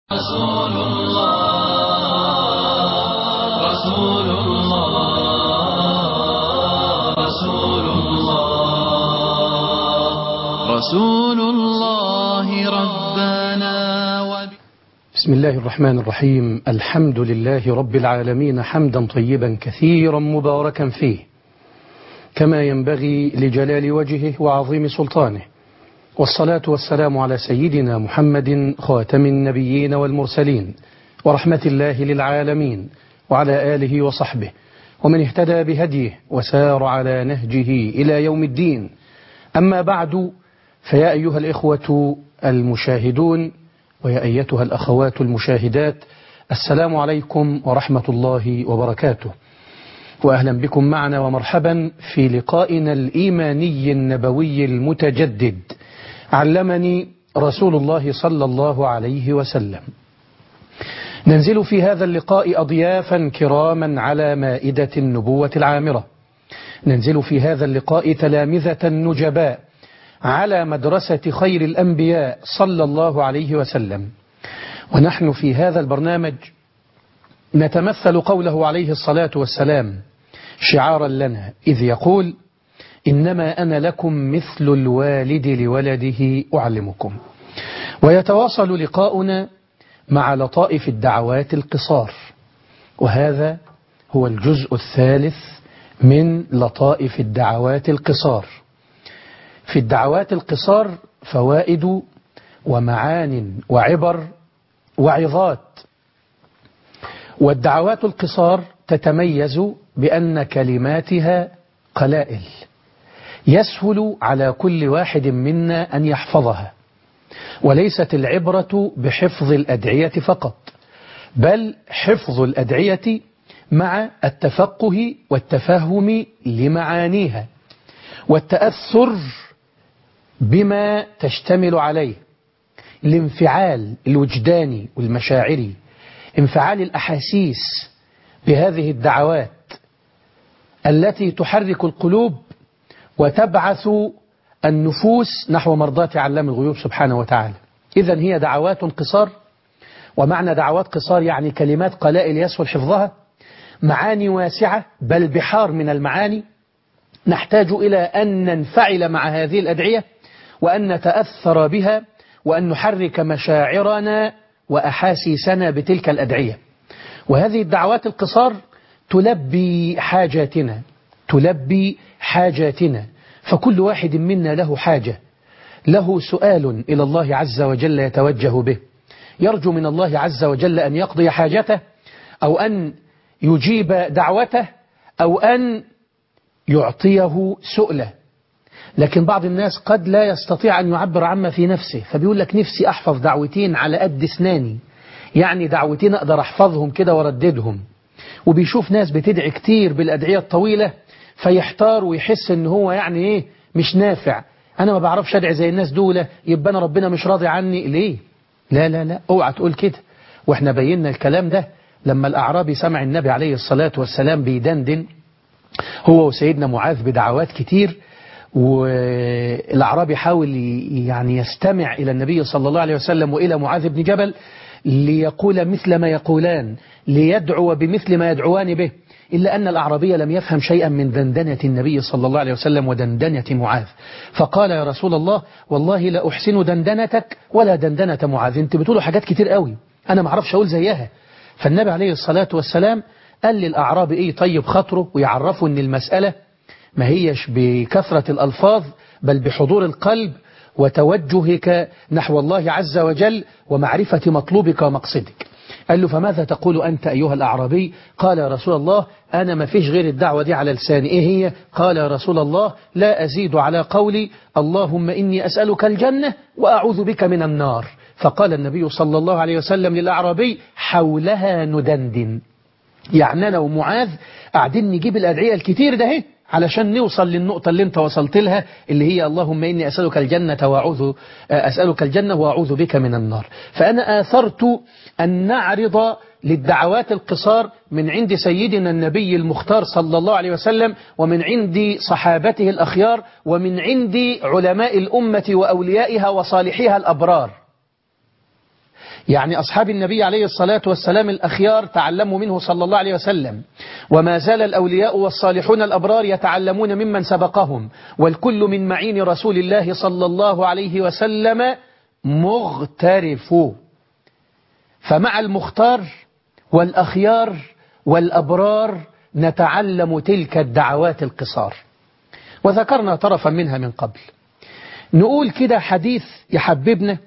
رسول الله رسول الله رسول الله رسول الله ربنا بسم الله الرحمن الرحيم. الحمد لله رب العالمين، حمدا طيبا كثيرا مباركا فيه كما ينبغي لجلال وجهه وعظيم سلطانه، والصلاة والسلام على سيدنا محمد خاتم النبيين والمرسلين ورحمة الله للعالمين، وعلى آله وصحبه ومن اهتدى بهديه وسار على نهجه إلى يوم الدين. أما بعد، فيا أيها الإخوة المشاهدون ويا أيتها الأخوات المشاهدات، السلام عليكم ورحمة الله وبركاته، وأهلا بكم معنا ومرحبا في لقائنا الإيماني النبوي المتجدد. علمني رسول الله صلى الله عليه وسلم. ننزل في هذا اللقاء أضيافا كراما على مائدة النبوة العامرة، ننزل في هذا اللقاء تلامذة نجباء على مدرسة خير الأنبياء صلى الله عليه وسلم، ونحن في هذا البرنامج نتمثل قوله عليه الصلاة والسلام شعارا لنا إذ يقول: إنما أنا لكم مثل الوالد لولده أعلمكم. ويتواصل لقاؤنا مع لطائف الدعوات القصار، وهذا هو الجزء الثالث من لطائف الدعوات القصار. في الدعوات القصار فوائد ومعان وعبر وعظات. والدعوات القصار تتميز بأن كلماتها قلائل، يسهل على كل واحد منا أن يحفظها، وليست العبرة بحفظ الأدعية فقط، بل حفظ الأدعية مع التفقه والتفهم لمعانيها والتأثر بما تشتمل عليه، الانفعال الوجداني والمشاعري، انفعال الأحاسيس بهذه الدعوات التي تحرك القلوب وتبعث النفوس نحو مرضاة علام الغيوب سبحانه وتعالى. إذن هي دعوات قصار، ومعنى دعوات قصار يعني كلمات قلائل يسهل حفظها، معاني واسعة بل بحار من المعاني، نحتاج إلى أن ننفعل مع هذه الأدعية وأن نتأثر بها وأن نحرك مشاعرنا وأحاسيسنا بتلك الأدعية. وهذه الدعوات القصار تلبي حاجاتنا، فكل واحد منا له حاجة، له سؤال إلى الله عز وجل يتوجه به، يرجو من الله عز وجل أن يقضي حاجته، أو أن يجيب دعوته، أو أن يعطيه سؤله. لكن بعض الناس قد لا يستطيع أن يعبر عما في نفسه، فبيقول لك نفسي أحفظ دعوتين على قد اسناني، يعني دعوتين أقدر أحفظهم كده ورددهم. وبيشوف ناس بتدعي كتير بالأدعية الطويلة فيحتار ويحس ان هو يعني ايه مش نافع، انا ما بعرفش ادعي زي الناس دول، يبقى انا ربنا مش راضي عني ليه؟ لا لا لا، اوعى تقول كده. واحنا بينا الكلام ده لما الاعرابي سمع النبي عليه الصلاة والسلام بيدندن هو وسيدنا معاذ بدعوات كتير، والأعرابي حاول يعني يستمع إلى النبي صلى الله عليه وسلم وإلى معاذ بن جبل ليقول مثل ما يقولان، ليدعو بمثل ما يدعوان به، إلا أن الأعرابي لم يفهم شيئا من دندنة النبي صلى الله عليه وسلم ودندنة معاذ، فقال: يا رسول الله والله لا أحسن دندنتك ولا دندنة معاذ، انت بتقولوا حاجات كتير قوي أنا ما اعرفش أقول زيها. فالنبي عليه الصلاة والسلام قال للأعرابي إيه طيب خاطره ويعرفوا أن المسألة ما هيش بكثرة الألفاظ بل بحضور القلب وتوجهك نحو الله عز وجل ومعرفة مطلوبك ومقصدك. قال له: فماذا تقول أنت أيها الأعرابي؟ قال: يا رسول الله أنا ما فيش غير الدعوة دي على لساني. إيه هي؟ قال: يا رسول الله لا أزيد على قولي اللهم إني أسألك الجنة وأعوذ بك من النار. فقال النبي صلى الله عليه وسلم للأعرابي: حولها ندندن. يعني أنا ومعاذ قاعدين نجيب الأدعية الكتير ده علشان نوصل للنقطة اللي انت وصلت لها، اللي هي اللهم إني أسألك الجنة وأعوذ بك من النار. فأنا آثرت أن نعرض للدعوات القصار من عند سيدنا النبي المختار صلى الله عليه وسلم، ومن عند صحابته الأخيار، ومن عند علماء الأمة وأوليائها وصالحيها الأبرار. يعني أصحاب النبي عليه الصلاة والسلام الأخيار تعلموا منه صلى الله عليه وسلم، وما زال الأولياء والصالحون الأبرار يتعلمون ممن سبقهم، والكل من معين رسول الله صلى الله عليه وسلم مغترف. فمع المختار والأخيار والأبرار نتعلم تلك الدعوات القصار، وذكرنا طرفا منها من قبل. نقول كده حديث يحببنا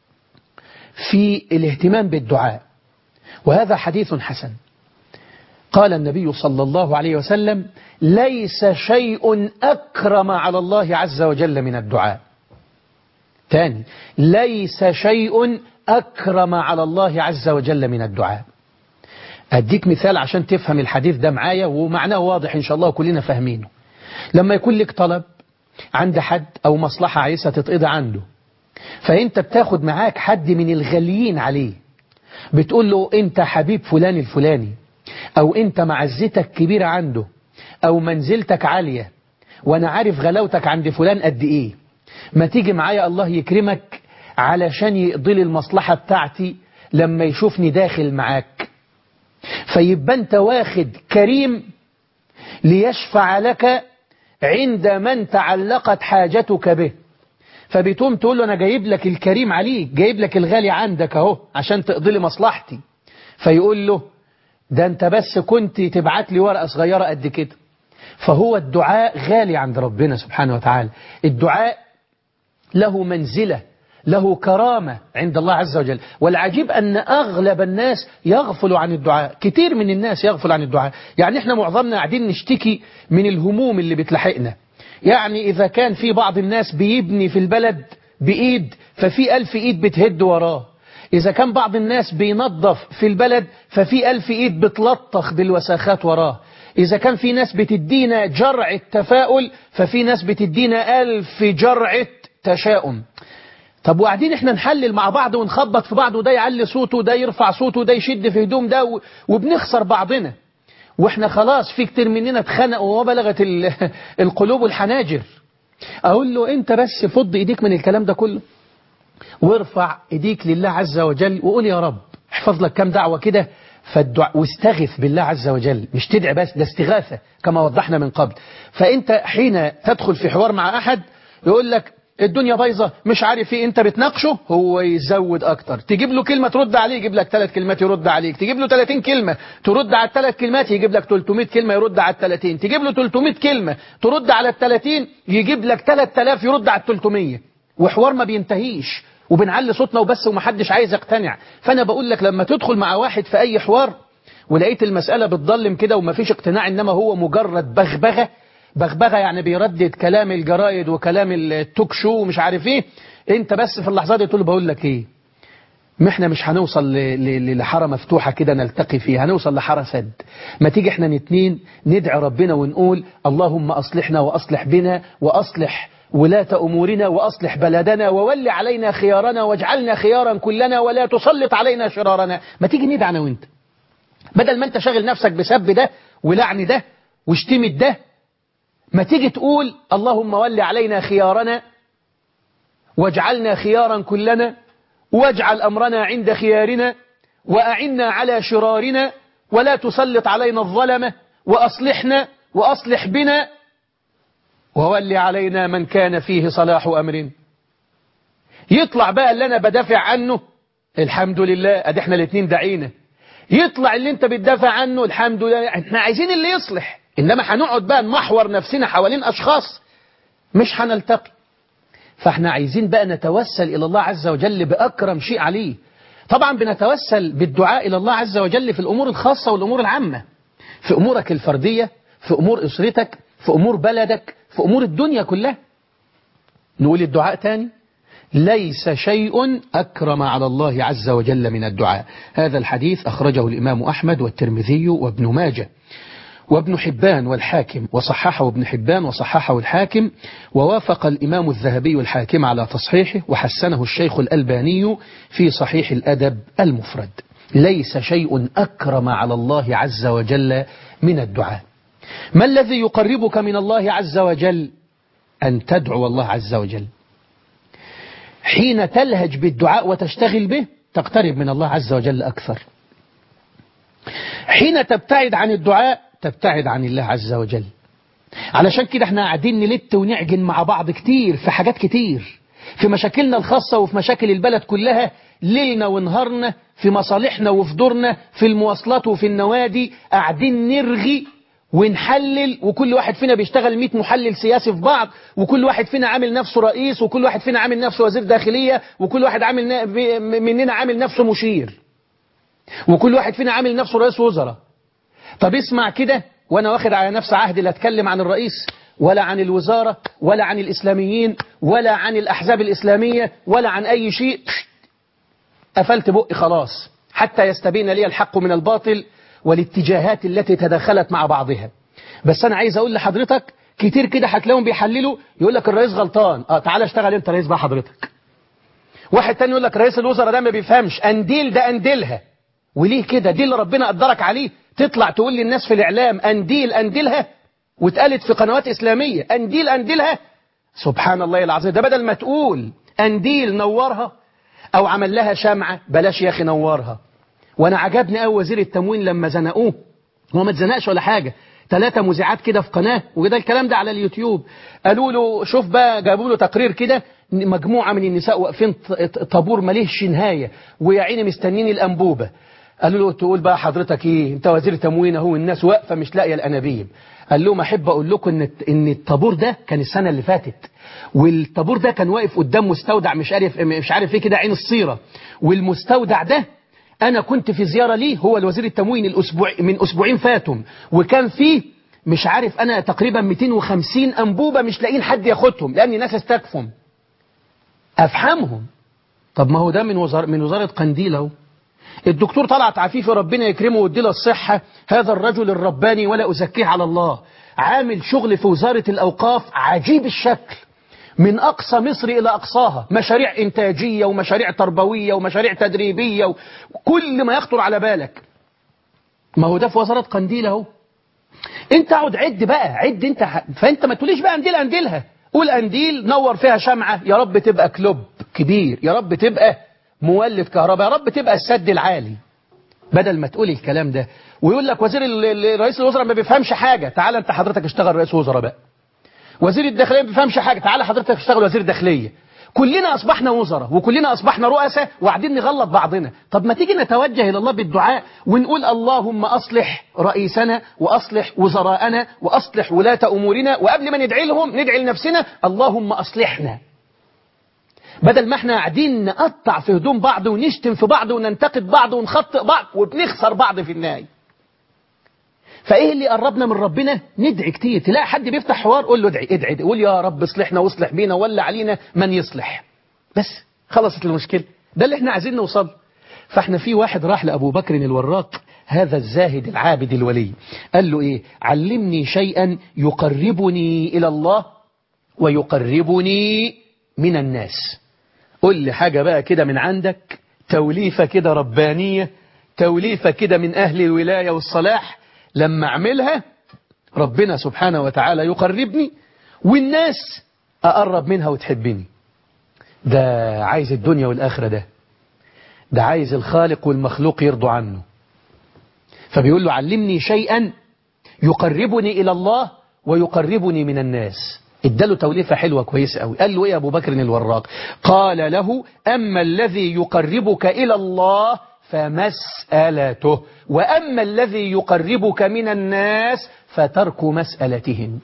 في الاهتمام بالدعاء، وهذا حديث حسن. قال النبي صلى الله عليه وسلم: ليس شيء أكرم على الله عز وجل من الدعاء. ثاني: ليس شيء أكرم على الله عز وجل من الدعاء. أديك مثال عشان تفهم الحديث ده معايا، ومعناه واضح إن شاء الله وكلنا فاهمينه. لما يكون لك طلب عند حد أو مصلحة عايزة تتقضى عنده، فأنت بتاخد معاك حد من الغاليين عليه، بتقول له: أنت حبيب فلان الفلاني، أو أنت معزتك كبيرة عنده، أو منزلتك عالية، وأنا عارف غلاوتك عند فلان قد إيه، ما تيجي معايا الله يكرمك علشان يقضي لي المصلحة بتاعتي لما يشوفني داخل معاك. فيبقى أنت واخد كريم ليشفع لك عند من تعلقت حاجتك به، فبتقوم تقول له: أنا جايب لك الكريم عليك، جايب لك الغالي عندك أهو عشان تقضي لي مصلحتي. فيقول له: ده أنت بس كنت تبعت لي ورقة صغيرة قد كده. فهو الدعاء غالي عند ربنا سبحانه وتعالى، الدعاء له منزلة، له كرامة عند الله عز وجل. والعجيب أن أغلب الناس يغفل عن الدعاء، كتير من الناس يغفل عن الدعاء. يعني احنا معظمنا قاعدين نشتكي من الهموم اللي بتلحقنا. يعني إذا كان في بعض الناس بيبني في البلد بإيد، ففي 1000 إيد بتهد وراه. إذا كان بعض الناس بينظف في البلد، ففي 1000 إيد بتلطخ بالوساخات وراه. إذا كان في ناس بتدينا جرعة تفاؤل، ففي ناس بتدينا 1000 جرعة تشاؤم. طب وقاعدين احنا نحلل مع بعض ونخبط في بعض، وده يعلي صوته وده يرفع صوته وده يشد في هدوم ده، وبنخسر بعضنا، واحنا خلاص في كتير مننا اتخنقوا وبلغت القلوب والحناجر. اقول له: انت بس فض ايديك من الكلام ده كله، وارفع ايديك لله عز وجل وقول: يا رب احفظ لك كام دعوة كده، واستغث بالله عز وجل. مش تدعي بس، ده استغاثة كما وضحنا من قبل. فانت حين تدخل في حوار مع احد يقول لك: الدنيا بايظة مش عارف ايه، انت بتناقشه، هو يزود اكتر. تجيب له كلمة ترد عليه، يجيب لك 3 كلمات يرد عليك. تجيب له 30 كلمة ترد على ال3 كلمات، يجيب لك 300 كلمة يرد على ال30. تجيب له 300 كلمة ترد على ال30، يجيب لك 3000 يرد على ال300. وحوار ما بينتهيش، وبنعلي صوتنا وبس ومحدش عايز يقتنع. فانا بقول لك لما تدخل مع واحد في اي حوار ولقيت المسألة بتضلم كده ومفيش اقتناع، انما هو مجرد بغبغة يعني بيردد كلام الجرايد وكلام التوك شو ومش عارف ايه، انت بس في اللحظات دي تقول له: بقول لك ايه، ما احنا مش هنوصل لحارة مفتوحة كده نلتقي فيها، هنوصل لحارة سد. ما تيجي احنا الاثنين ندعي ربنا ونقول: اللهم أصلحنا وأصلح بنا وأصلح ولاة أمورنا وأصلح بلدنا وول علينا خيارنا واجعلنا خيارا كلنا ولا تسلط علينا شرارنا. ما تيجي ندعي أنا وانت، بدل ما انت شاغل نفسك بسب ده ولعن ده واشتمت ده، ما تيجي تقول: اللهم ول علينا خيارنا واجعلنا خيارا كلنا واجعل أمرنا عند خيارنا وأعنا على شرارنا ولا تسلط علينا الظلمة وأصلحنا وأصلح بنا وول علينا من كان فيه صلاح أمرنا. يطلع بقى اللي أنا بدافع عنه الحمد لله، أدي احنا الاثنين دعينا. يطلع اللي انت بتدافع عنه الحمد لله. احنا عايزين اللي يصلح، إنما هنقعد بقى نمحور نفسنا حوالين أشخاص مش هنلتقي. فاحنا عايزين بقى نتوسل إلى الله عز وجل بأكرم شيء عليه. طبعا بنتوسل بالدعاء إلى الله عز وجل في الأمور الخاصة والأمور العامة، في أمورك الفردية، في أمور أسرتك، في أمور بلدك، في أمور الدنيا كلها. نقول الدعاء تاني: ليس شيء أكرم على الله عز وجل من الدعاء. هذا الحديث أخرجه الإمام أحمد والترمذي وابن ماجه وابن حبان والحاكم، وصححه ابن حبان وصححه الحاكم، ووافق الإمام الذهبي الحاكم على تصحيحه، وحسنه الشيخ الألباني في صحيح الأدب المفرد. ليس شيء أكرم على الله عز وجل من الدعاء. ما الذي يقربك من الله عز وجل؟ أن تدعو الله عز وجل. حين تلهج بالدعاء وتشتغل به تقترب من الله عز وجل أكثر. حين تبتعد عن الدعاء تبتعد عن الله عز وجل. علشان كده احنا قاعدين نلت ونعجن مع بعض كتير في حاجات كتير، في مشاكلنا الخاصة وفي مشاكل البلد كلها، ليلنا ونهارنا، في مصالحنا وفي دورنا، في المواصلات وفي النوادي، قاعدين نرغي ونحلل، وكل واحد فينا بيشتغل 100 محلل سياسي في بعض، وكل واحد فينا عامل نفسه رئيس، وكل واحد فينا عامل نفسه وزير داخلية، وكل واحد مننا عامل نفسه مشير، وكل واحد فينا عامل نفسه رئيس وزراء. طب اسمع كده، وانا واخد على نفس عهدي لا اتكلم عن الرئيس ولا عن الوزارة ولا عن الإسلاميين ولا عن الأحزاب الإسلامية ولا عن أي شيء، قفلت بقي خلاص حتى يستبين لي الحق من الباطل والاتجاهات التي تداخلت مع بعضها. بس أنا عايز أقول لحضرتك كتير كده هتلاقيهم بيحللوا، يقول لك الرئيس غلطان، تعالى اشتغل انت رئيس بقى حضرتك. واحد تاني يقول لك رئيس الوزراء ده ما بيفهمش، أنديل ده أنديلها. وليه كده؟ دي اللي ربنا قدرك عليه تطلع تقول للناس في الإعلام أنديل أنديلها، واتقالت في قنوات إسلامية أنديل أنديلها؟ سبحان الله العظيم. ده بدل ما تقول أنديل نورها أو عمل لها شمعة، بلاش يا أخي نورها. وأنا عجبني قوي وزير التموين لما زنقوه، هو ما اتزنقش ولا حاجة، 3 مذيعات كده في قناة، وده الكلام ده على اليوتيوب، قالوا له شوف بقى، جابوا له تقرير كده، مجموعة من النساء واقفين طابور ملهش نهاية ويا عيني مستنين الأنبوبة. قالوا له تقول بقى حضرتك ايه، انت وزير تموين اهو، الناس واقفة مش لاقية الأنابيب. قال لهم احب اقول لكم ان الطابور ده كان السنة اللي فاتت، والطابور ده كان واقف قدام مستودع مش عارف ايه كده، عين الصيرة، والمستودع ده انا كنت في زيارة ليه، هو الوزير التموين من اسبوعين فاتوا، وكان فيه مش عارف انا تقريبا 250 انبوبة مش لاقيين حد ياخدهم لان الناس استكفهم. افهمهم. طب ما هو ده من وزارة قنديل اهو. الدكتور طلعت عفيفي ربنا يكرمه ويديله الصحة، هذا الرجل الرباني ولا أزكيه على الله، عامل شغل في وزارة الأوقاف عجيب الشكل، من أقصى مصر إلى أقصاها، مشاريع إنتاجية ومشاريع تربوية ومشاريع تدريبية وكل ما يخطر على بالك. ما هو ده في وزارة قنديل اهو. انت اقعد عد بقى، عد انت فانت ما تقوليش بقى أنديل أنديلها، قول أنديل نور فيها شمعة، يا رب تبقى كلوب كبير، يا رب تبقى مولد كهرباء، يا رب تبقى السد العالي، بدل ما تقول الكلام ده. ويقول لك رئيس الوزراء ما بيفهمش حاجة، تعال انت حضرتك اشتغل رئيس وزراء بقى. وزير الداخلية ما بيفهمش حاجة، تعال حضرتك اشتغل وزير داخلية. كلنا أصبحنا وزراء وكلنا أصبحنا رؤساء وقاعدين نغلط بعضنا. طب ما تيجي نتوجه إلى الله بالدعاء ونقول اللهم أصلح رئيسنا وأصلح وزراءنا وأصلح ولاة أمورنا، وقبل ما ندعي لهم ندعي لنفسنا اللهم أصلحنا، بدل ما احنا قاعدين نقطع في هدوم بعض ونشتم في بعض وننتقد بعض ونخطئ بعض وبنخسر بعض في النهاية. فايه اللي قربنا من ربنا؟ ندعي كتير. تلاقي حد بيفتح حوار قول له ادعي ادعي، قول يا رب اصلحنا واصلح بينا ولا علينا من يصلح، بس خلصت المشكلة. ده اللي احنا عايزين نوصل. فاحنا في واحد راح لأبو بكر الوراق، هذا الزاهد العابد الولي، قال له ايه؟ علمني شيئا يقربني إلى الله ويقربني من الناس. قل لي حاجة بقى كده من عندك، توليفة كده ربانية، توليفة كده من أهل الولاية والصلاح، لما أعملها ربنا سبحانه وتعالى يقربني والناس أقرب منها وتحبني. ده عايز الدنيا والآخرة، ده عايز الخالق والمخلوق يرضوا عنه. فبيقول له علمني شيئا يقربني إلى الله ويقربني من الناس. اداله توليفة حلوة كويسة قوي. قال له ايه ابو بكر الوراق؟ قال له اما الذي يقربك الى الله فمسألته، واما الذي يقربك من الناس فترك مسألتهم.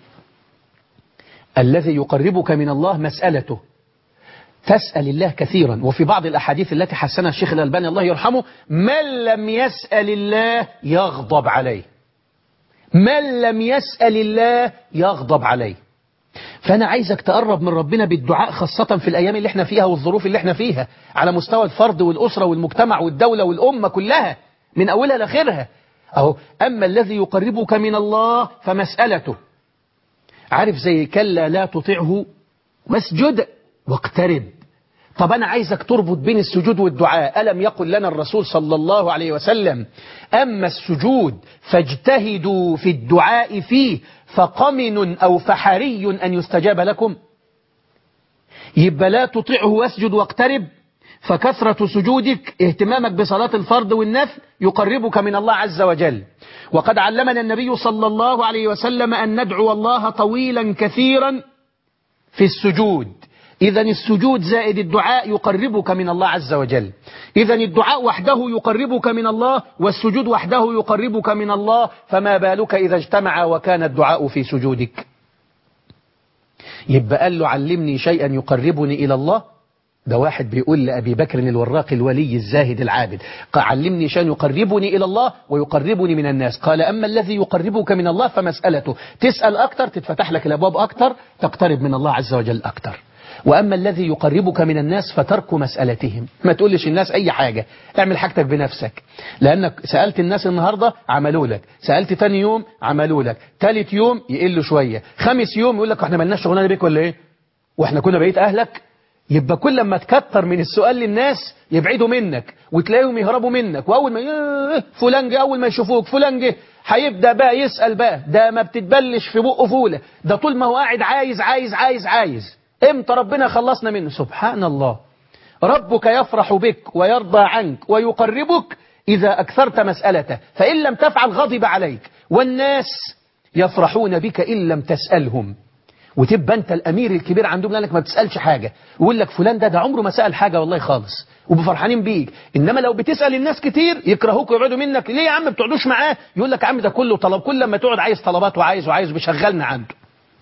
الذي يقربك من الله مسألته، تسأل الله كثيرا. وفي بعض الأحاديث التي حسنها الشيخ الألباني الله يرحمه، من لم يسأل الله يغضب عليه، من لم يسأل الله يغضب عليه. فأنا عايزك تقرب من ربنا بالدعاء، خاصة في الأيام اللي احنا فيها والظروف اللي احنا فيها، على مستوى الفرد والأسرة والمجتمع والدولة والأمة كلها من أولها لآخرها. أهو أما الذي يقربك من الله فمسألته. عارف زي كلا لا تطعه واسجد واقترب. طب أنا عايزك تربط بين السجود والدعاء. ألم يقل لنا الرسول صلى الله عليه وسلم أما السجود فاجتهدوا في الدعاء فيه فقمن أو فحري أن يستجاب لكم. يبقى لا تطعه واسجد واقترب، فكثرة سجودك اهتمامك بصلاة الفرض والنفل يقربك من الله عز وجل. وقد علمنا النبي صلى الله عليه وسلم أن ندعو الله طويلا كثيرا في السجود. إذن السجود زائد الدعاء يقربك من الله عز وجل. إذن الدعاء وحده يقربك من الله والسجود وحده يقربك من الله، فما بالك إذا اجتمع وكان الدعاء في سجودك. يبقى قال له علمني شيئا يقربني إلى الله. ده واحد بيقول لأبي بكر الوراق الولي الزاهد العابد، قال علمني شيئا يقربني إلى الله ويقربني من الناس. قال أما الذي يقربك من الله فمسألته تسأل أكتر تتفتح لك الأبواب أكتر تقترب من الله عز وجل أكتر. وأما الذي يقربك من الناس فترك مسألتهم. ما تقولش الناس أي حاجة، اعمل حاجتك بنفسك، لأنك سألت الناس النهاردة عملوا لك، سألت تاني يوم عملوا لك، تالت يوم يقلوا شوية، خامس يوم يقول لك احنا ملناش شغلانة بيك ولا ايه، واحنا كنا بقيت أهلك. يبقى كل ما تكتر من السؤال للناس يبعدوا منك وتلاقيهم يهربوا منك، وأول ما فلان جه، أول ما يشوفوك فلان جه هيبدأ بقى يسأل بقى، ده ما بتتبلش في بقه فولة، ده طول ما هو قاعد عايز عايز عايز عايز، امتى ربنا خلصنا منه؟ سبحان الله. ربك يفرح بك ويرضى عنك ويقربك إذا أكثرت مسألته، فإن لم تفعل غضب عليك. والناس يفرحون بك إن لم تسألهم، وتبقى أنت الأمير الكبير عندهم لأنك ما بتسألش حاجة، ويقول لك فلان ده عمره ما سأل حاجة والله خالص، وبفرحانين بيك. إنما لو بتسأل الناس كتير يكرهوك ويبعدوا منك. ليه يا عم بتقعدوش معاه؟ يقول لك يا عم ده كله طلب، كل لما تقعد عايز طلبات وعايز وعايز بيشغلنا عنده.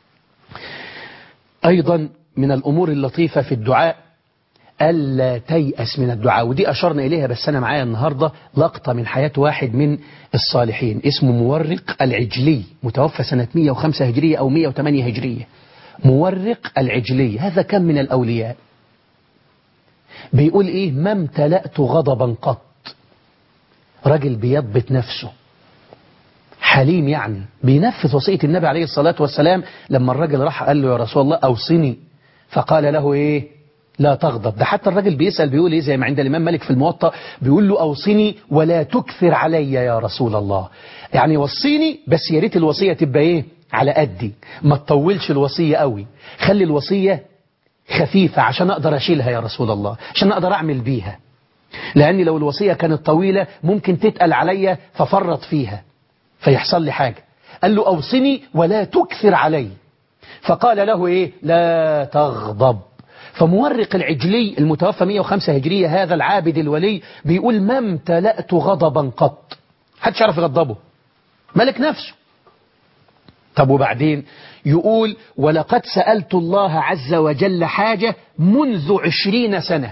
أيضا من الأمور اللطيفة في الدعاء ألا تيأس من الدعاء، ودي أشرنا إليها، بس أنا معايا النهاردة لقطة من حياة واحد من الصالحين اسمه مورق العجلي، متوفى سنة 105 هجرية أو 108 هجرية. مورق العجلي هذا كم من الأولياء. بيقول إيه؟ ما امتلأت غضبا قط. رجل بيضبط نفسه، حليم، يعني بينفذ وصية النبي عليه الصلاة والسلام. لما الرجل راح قال له يا رسول الله أوصني، فقال له إيه؟ لا تغضب. ده حتى الرجل بيسأل بيقول إيه، زي ما عند الإمام مالك في الموطأ بيقول له أوصني ولا تكثر علي يا رسول الله، يعني وصيني بس يا ريت الوصية تبقى إيه؟ على قدي، ما تطولش الوصية قوي، خلي الوصية خفيفة عشان أقدر أشيلها يا رسول الله، عشان أقدر أعمل بيها، لأني لو الوصية كانت طويلة ممكن تتقل عليا ففرط فيها فيحصل لي حاجة. قال له أوصني ولا تكثر علي، فقال له إيه؟ لا تغضب. فمورق العجلي المتوفى 105 هجرية هذا العابد الولي بيقول ما امتلأت غضبا قط. حدش يعرف يغضبه، ملك نفسه. طب وبعدين يقول ولقد سألت الله عز وجل حاجة منذ 20 سنة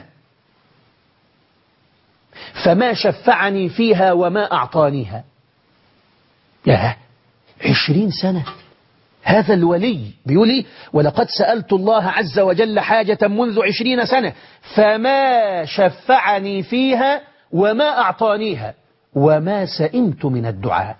فما شفعني فيها وما أعطانيها. ياه، 20 سنة. هذا الولي بيقول إيه؟ ولقد سألت الله عز وجل حاجة منذ 20 سنة فما شفعني فيها وما أعطانيها وما سئمت من الدعاء.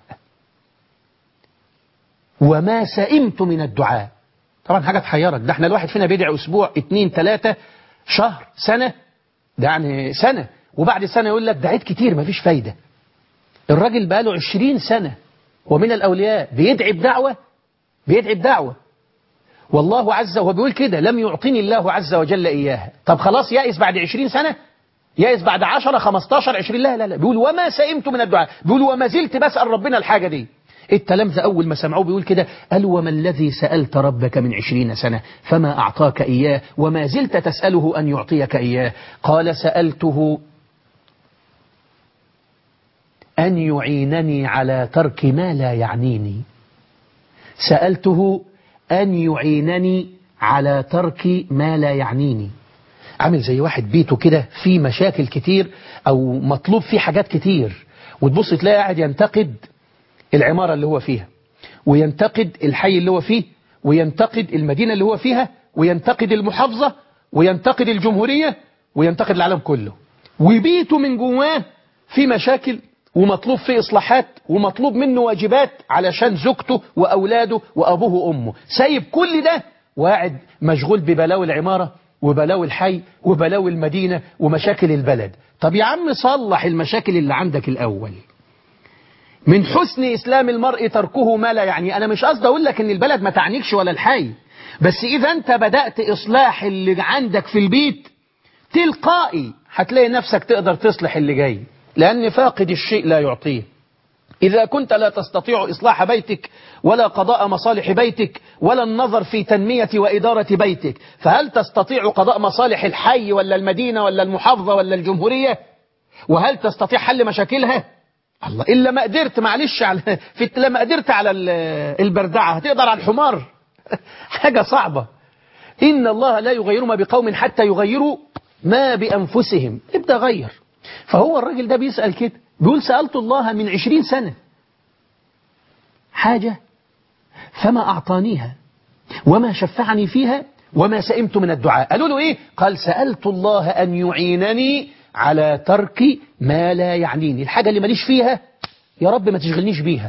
وما سئمت من الدعاء. طبعا حاجة تحيرك، ده احنا الواحد فينا بيدعي أسبوع 2 3 شهر سنة، ده يعني سنة، وبعد سنة يقول لك دعيت كتير مفيش فايدة. الراجل بقاله 20 سنة ومن الأولياء بيدعي بدعوة، بيدعي بدعوة، والله عز وجل بيقول كده لم يعطيني الله عز وجل إياها. طب خلاص يائس بعد 20 سنة، يائس بعد 10 15 20؟ لا لا لا، بيقول وما سئمت من الدعاء، بيقول وما زلت بسأل ربنا الحاجة دي. التلامذة أول ما سمعوه بيقول كده قالوا وما الذي سألت ربك من 20 سنة فما أعطاك إياه وما زلت تسأله أن يعطيك إياه؟ قال سألته أن يعينني على ترك ما لا يعنيني. سألته أن يعينني على ترك ما لا يعنيني. عامل زي واحد بيته كده فيه مشاكل كتير أو مطلوب فيه حاجات كتير، وتبص تلاقي قاعد ينتقد العمارة اللي هو فيها، وينتقد الحي اللي هو فيه، وينتقد المدينة اللي هو فيها، وينتقد المحافظة، وينتقد الجمهورية، وينتقد العالم كله، وبيته من جواه في مشاكل ومطلوب فيه إصلاحات ومطلوب منه واجبات علشان زوجته وأولاده وأبوه وأمه. سايب كل ده وقاعد مشغول ببلاوي العمارة وبلاوي الحي وبلاوي المدينة ومشاكل البلد. طب يا عم صلح المشاكل اللي عندك الأول. من حسن إسلام المرء تركه ما لا يعني. أنا مش قصدي أقول لك إن البلد ما تعنيكش ولا الحي، بس إذا أنت بدأت إصلاح اللي عندك في البيت تلقائي هتلاقي نفسك تقدر تصلح اللي جاي، لأن فاقد الشيء لا يعطيه. إذا كنت لا تستطيع إصلاح بيتك ولا قضاء مصالح بيتك ولا النظر في تنمية وإدارة بيتك، فهل تستطيع قضاء مصالح الحي ولا المدينة ولا المحافظة ولا الجمهورية؟ وهل تستطيع حل مشاكلها؟ الله، إلا ما قدرت، معلش، لما قدرت على البردعة هتقدر على الحمار؟ حاجة صعبة. إن الله لا يغير ما بقوم حتى يغيروا ما بأنفسهم. ابدأ غير. فهو الراجل ده بيسأل كده، بيقول سألت الله من 20 سنة حاجة فما أعطانيها وما شفعني فيها وما سئمت من الدعاء. قالوا له إيه؟ قال سألت الله أن يعينني على ترك ما لا يعنيني، الحاجة اللي ماليش فيها يا رب ما تشغلنيش بيها.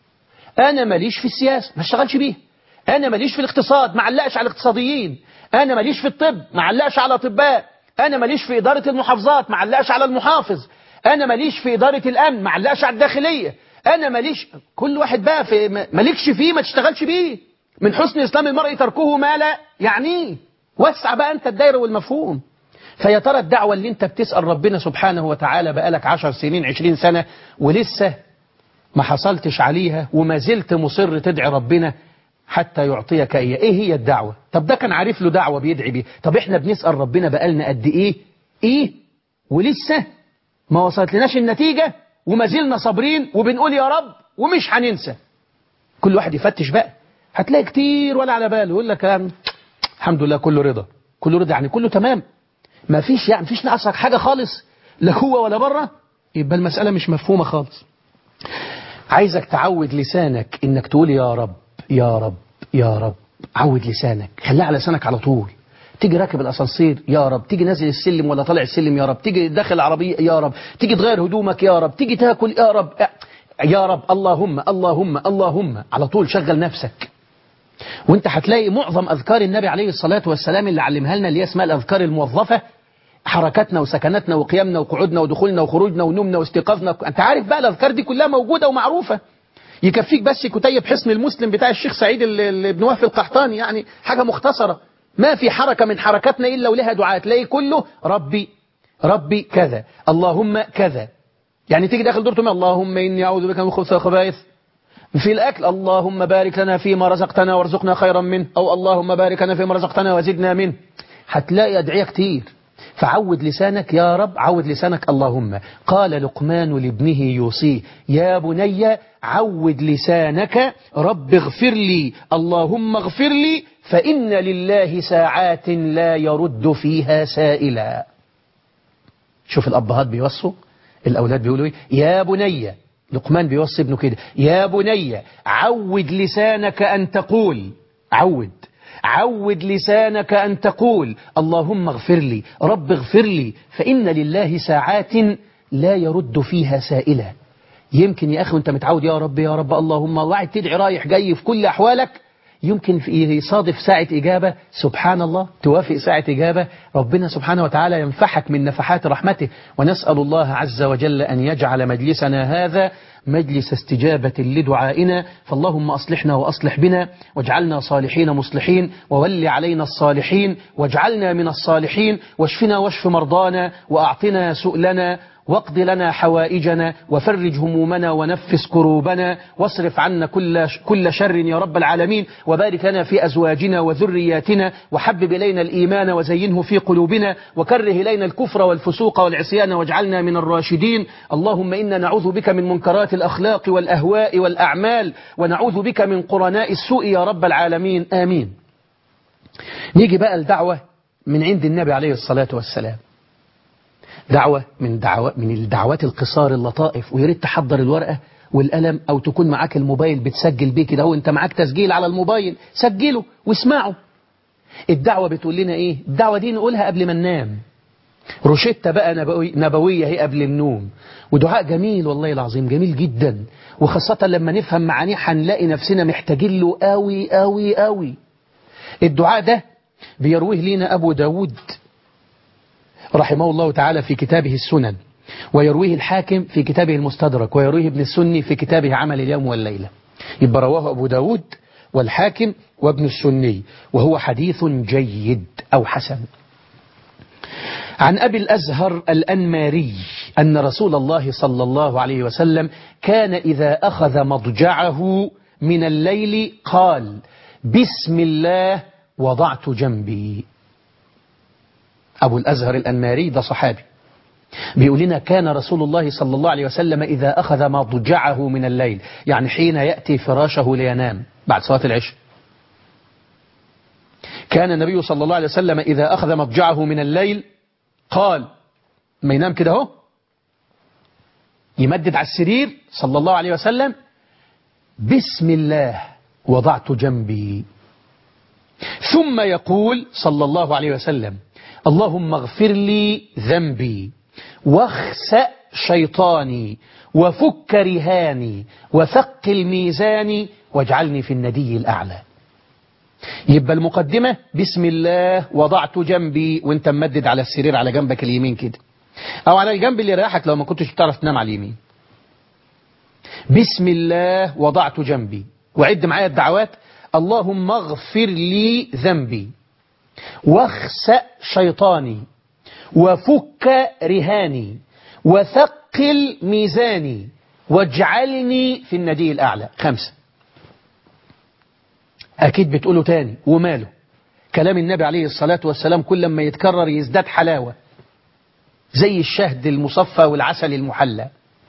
أنا ماليش في السياسة ما اشتغلش بيها، أنا ماليش في الاقتصاد ما علقش على الاقتصاديين، أنا ماليش في الطب ما علقش على أطباء، أنا ماليش في إدارة المحافظات ما علقش على المحافظ، أنا ماليش في إدارة الأمن ما علقش على الداخلية، أنا ماليش. كل واحد بقى في مالكش فيه ما تشتغلش بيه. من حسن إسلام المرء تركه ما لا يعنيه. وسع بقى أنت الدايرة والمفهوم. فيا ترى الدعوة اللي أنت بتسأل ربنا سبحانه وتعالى بقالك 10 سنين 20 سنة ولسه ما حصلتش عليها وما زلت مصر تدعي ربنا حتى يعطيك إيه هي الدعوة؟ طب ده كان عارف له دعوة بيدعي بيه. طب إحنا بنسأل ربنا بقالنا قد إيه ولسه ما وصلت لناش النتيجة وما زلنا صابرين وبنقول يا رب ومش هننسى. كل واحد يفتش بقى، هتلاقي كتير ولا على باله يقول لك الحمد لله كله رضا، كله رضا يعني كله تمام، ما فيش يعني فيش ناقصك حاجة خالص لا جوه ولا بره، يبقى المسألة مش مفهومة خالص. عايزك تعود لسانك انك تقول يا رب يا رب يا رب. عود لسانك، خليه على لسانك على طول. تيجي راكب الاسانسير يا رب، تيجي نازل السلم ولا طالع السلم يا رب، تيجي داخل العربية يا رب، تيجي تغير هدومك يا رب، تيجي تاكل يا رب يا رب، اللهم اللهم اللهم، على طول شغل نفسك. وانت هتلاقي معظم اذكار النبي عليه الصلاة والسلام اللي علمها لنا اللي هي اسمها الاذكار الموظفة، حركاتنا وسكناتنا وقيامنا وقعودنا ودخولنا وخروجنا ونومنا واستيقاظنا، انت عارف بقى الاذكار دي كلها موجودة ومعروفة. يكفيك بس كتيب حصن المسلم بتاع الشيخ سعيد بن وهب القحطاني، يعني حاجة مختصرة، ما في حركة من حركاتنا إلا ولها دعاء، تلاقي كله ربي ربي كذا، اللهم كذا. يعني تيجي داخل دورته اللهم إني أعوذ بك من الخبث والخبائث. في الأكل اللهم بارك لنا فيما رزقتنا وارزقنا خيرا منه، أو اللهم بارك لنا فيما رزقتنا وزدنا منه. هتلاقي أدعية كتير. فعود لسانك يا رب، عود لسانك اللهم. قال لقمان لابنه يوصيه يا بني عود لسانك رب اغفر لي، اللهم اغفر لي، فإن لله ساعات لا يرد فيها سائلا. شوف الأبهات بيوصوا الأولاد بيقولوا إيه؟ يا بني، لقمان بيوصي ابنه كده، يا بني عود لسانك أن تقول، عود لسانك أن تقول اللهم اغفر لي، رب اغفر لي، فإن لله ساعات لا يرد فيها سائلا. يمكن يا أخي وانت متعود يا رب يا رب اللهم، وقاعد تدعي رايح جاي في كل أحوالك، يمكن يصادف ساعة إجابة، سبحان الله، توافق ساعة إجابة، ربنا سبحانه وتعالى ينفحك من نفحات رحمته. ونسأل الله عز وجل أن يجعل مجلسنا هذا مجلس استجابة لدعائنا. فاللهم أصلحنا وأصلح بنا، واجعلنا صالحين مصلحين، وول علينا الصالحين، واجعلنا من الصالحين، واشفنا واشف مرضانا، وأعطنا سؤلنا، واقض لنا حوائجنا، وفرج همومنا، ونفس كروبنا، واصرف عنا كل شر يا رب العالمين، وبارك لنا في أزواجنا وذرياتنا، وحبب إلينا الإيمان وزينه في قلوبنا، وكره إلينا الكفر والفسوق والعصيان، واجعلنا من الراشدين. اللهم إنا نعوذ بك من منكرات الأخلاق والأهواء والأعمال، ونعوذ بك من قرناء السوء يا رب العالمين، آمين. نيجي بقى الدعوة من عند النبي عليه الصلاة والسلام. دعوة من الدعوات القصار اللطائف، ويريد تحضر الورقة والقلم أو تكون معاك الموبايل بتسجل بيه كده، وانت معاك تسجيل على الموبايل سجله واسمعه. الدعوة بتقول لنا ايه؟ الدعوة دي نقولها قبل ما ننام، روشتة بقى نبوية هي قبل النوم، ودعاء جميل والله العظيم، جميل جدا، وخاصة لما نفهم معانيه هنلاقي نفسنا محتاجين له قوي قوي قوي. الدعاء ده بيرويه لنا أبو داود رحمه الله تعالى في كتابه السنن، ويرويه الحاكم في كتابه المستدرك، ويرويه ابن السني في كتابه عمل اليوم والليلة. يبقى رواه أبو داود والحاكم وابن السني، وهو حديث جيد أو حسن. عن أبي الأزهر الأنماري أن رسول الله صلى الله عليه وسلم كان إذا أخذ مضجعه من الليل قال: بسم الله وضعت جنبي. أبو الأزهر الأنماري ده صحابي بيقول لنا كان رسول الله صلى الله عليه وسلم إذا أخذ مضجعه من الليل، يعني حين يأتي فراشه لينام بعد صلاة العشاء، كان النبي صلى الله عليه وسلم إذا أخذ مضجعه من الليل قال، ما ينام كده اهو يمدد على السرير صلى الله عليه وسلم: بسم الله وضعت جنبي. ثم يقول صلى الله عليه وسلم: اللهم اغفر لي ذنبي واخسأ شيطاني وفك رهاني وثقل ميزاني واجعلني في الندي الأعلى. يبقى المقدمة: بسم الله وضعت جنبي، وانت ممدد على السرير على جنبك اليمين كده، او على الجنب اللي يريحك لو ما كنتش بتعرف تنام على اليمين. بسم الله وضعت جنبي، وعد معايا الدعوات: اللهم اغفر لي ذنبي واخسأ شيطاني وفك رهاني وثقل ميزاني واجعلني في الندي الأعلى. 5. أكيد بتقوله تاني، وماله؟ كلام النبي عليه الصلاة والسلام كل ما يتكرر يزداد حلاوة، زي الشهد المصفى والعسل المحلى.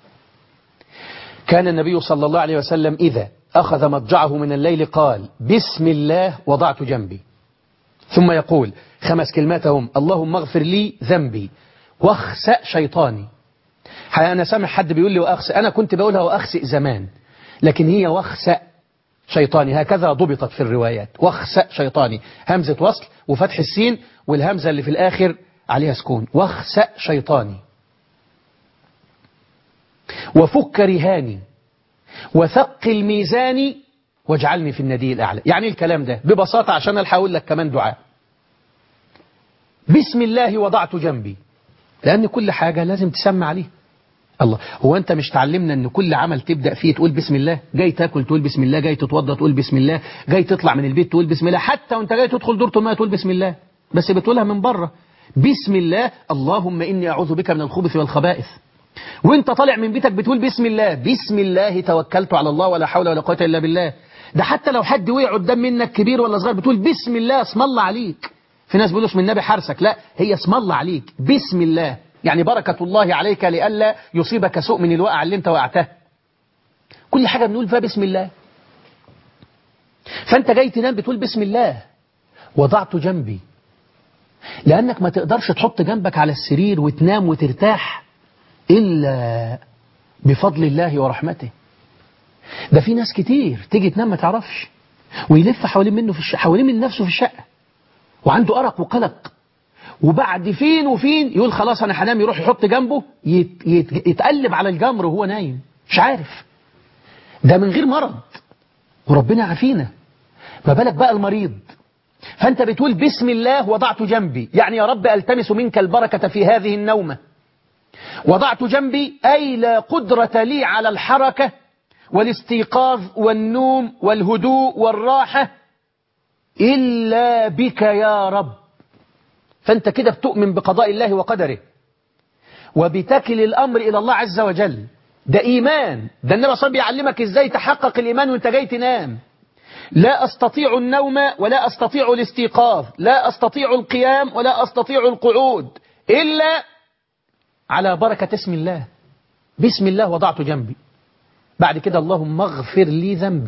كان النبي صلى الله عليه وسلم إذا أخذ مضجعه من الليل قال: بسم الله وضعت جنبي، ثم يقول 5 كلمات هم: اللهم اغفر لي ذنبي واخسأ شيطاني. أنا سامع حد بيقول لي واخسأ، أنا كنت بقولها واخسئ زمان، لكن هي واخسأ شيطاني، هكذا ضبطت في الروايات. واخسأ شيطاني، همزة وصل وفتح السين والهمزة اللي في الآخر عليها سكون. واخسأ شيطاني وفك رهاني وثقل ميزاني واجعلني في الندي الأعلى. يعني الكلام ده ببساطة عشان ألحق أقول لك كمان دعاء: بسم الله وضعت جنبي، لأن كل حاجة لازم تسمى عليه. الله، هو أنت مش تعلمنا أن كل عمل تبدأ فيه تقول بسم الله؟ جاي تاكل تقول بسم الله، جاي تتوضى تقول بسم الله، جاي تطلع من البيت تقول بسم الله، حتى وانت جاي تدخل دورة الماء تقول بسم الله، بس بتقولها من بره. بسم الله، اللهم إني أعوذ بك من الخبث والخبائث. وانت طالع من بيتك بتقول بسم الله: بسم الله توكلت على الله ولا حول ولا قوة إلا بالله. ده حتى لو حد وقع قدام منك كبير ولا صغير بتقول بسم الله، اسم الله عليك. في ناس بيقولوا اسم النبي حارسك، لا، هي اسم الله عليك. بسم الله يعني بركة الله عليك لئلا يصيبك سوء من الوقعة اللي انت وقعتها. كل حاجة بنقول فيها بسم الله. فانت جاي تنام بتقول بسم الله وضعت جنبي، لأنك ما تقدرش تحط جنبك على السرير وتنام وترتاح إلا بفضل الله ورحمته. ده في ناس كتير تيجي تنام ما تعرفش، ويلف حوالين منه في الشقة، حوالين من نفسه في الشقة، وعنده أرق وقلق، وبعد فين وفين يقول خلاص أنا هنام، يروح يحط جنبه يتقلب على الجمر وهو نايم مش عارف. ده من غير مرض، وربنا عافينا، ما بالك بقى المريض. فأنت بتقول بسم الله وضعت جنبي، يعني يا رب ألتمس منك البركة في هذه النومة. وضعت جنبي أي لا قدرة لي على الحركة والاستيقاظ والنوم والهدوء والراحة إلا بك يا رب. فأنت كده بتؤمن بقضاء الله وقدره، وبتكل الأمر إلى الله عز وجل. ده إيمان، ده النبي صلى الله عليه وسلم يعلمك إزاي تحقق الإيمان وانت جاي تنام. لا أستطيع النوم ولا أستطيع الاستيقاظ، لا أستطيع القيام ولا أستطيع القعود إلا على بركة اسم الله. بسم الله وضعت جنبي. بعد كده اللهم اغفر لي ذنبي.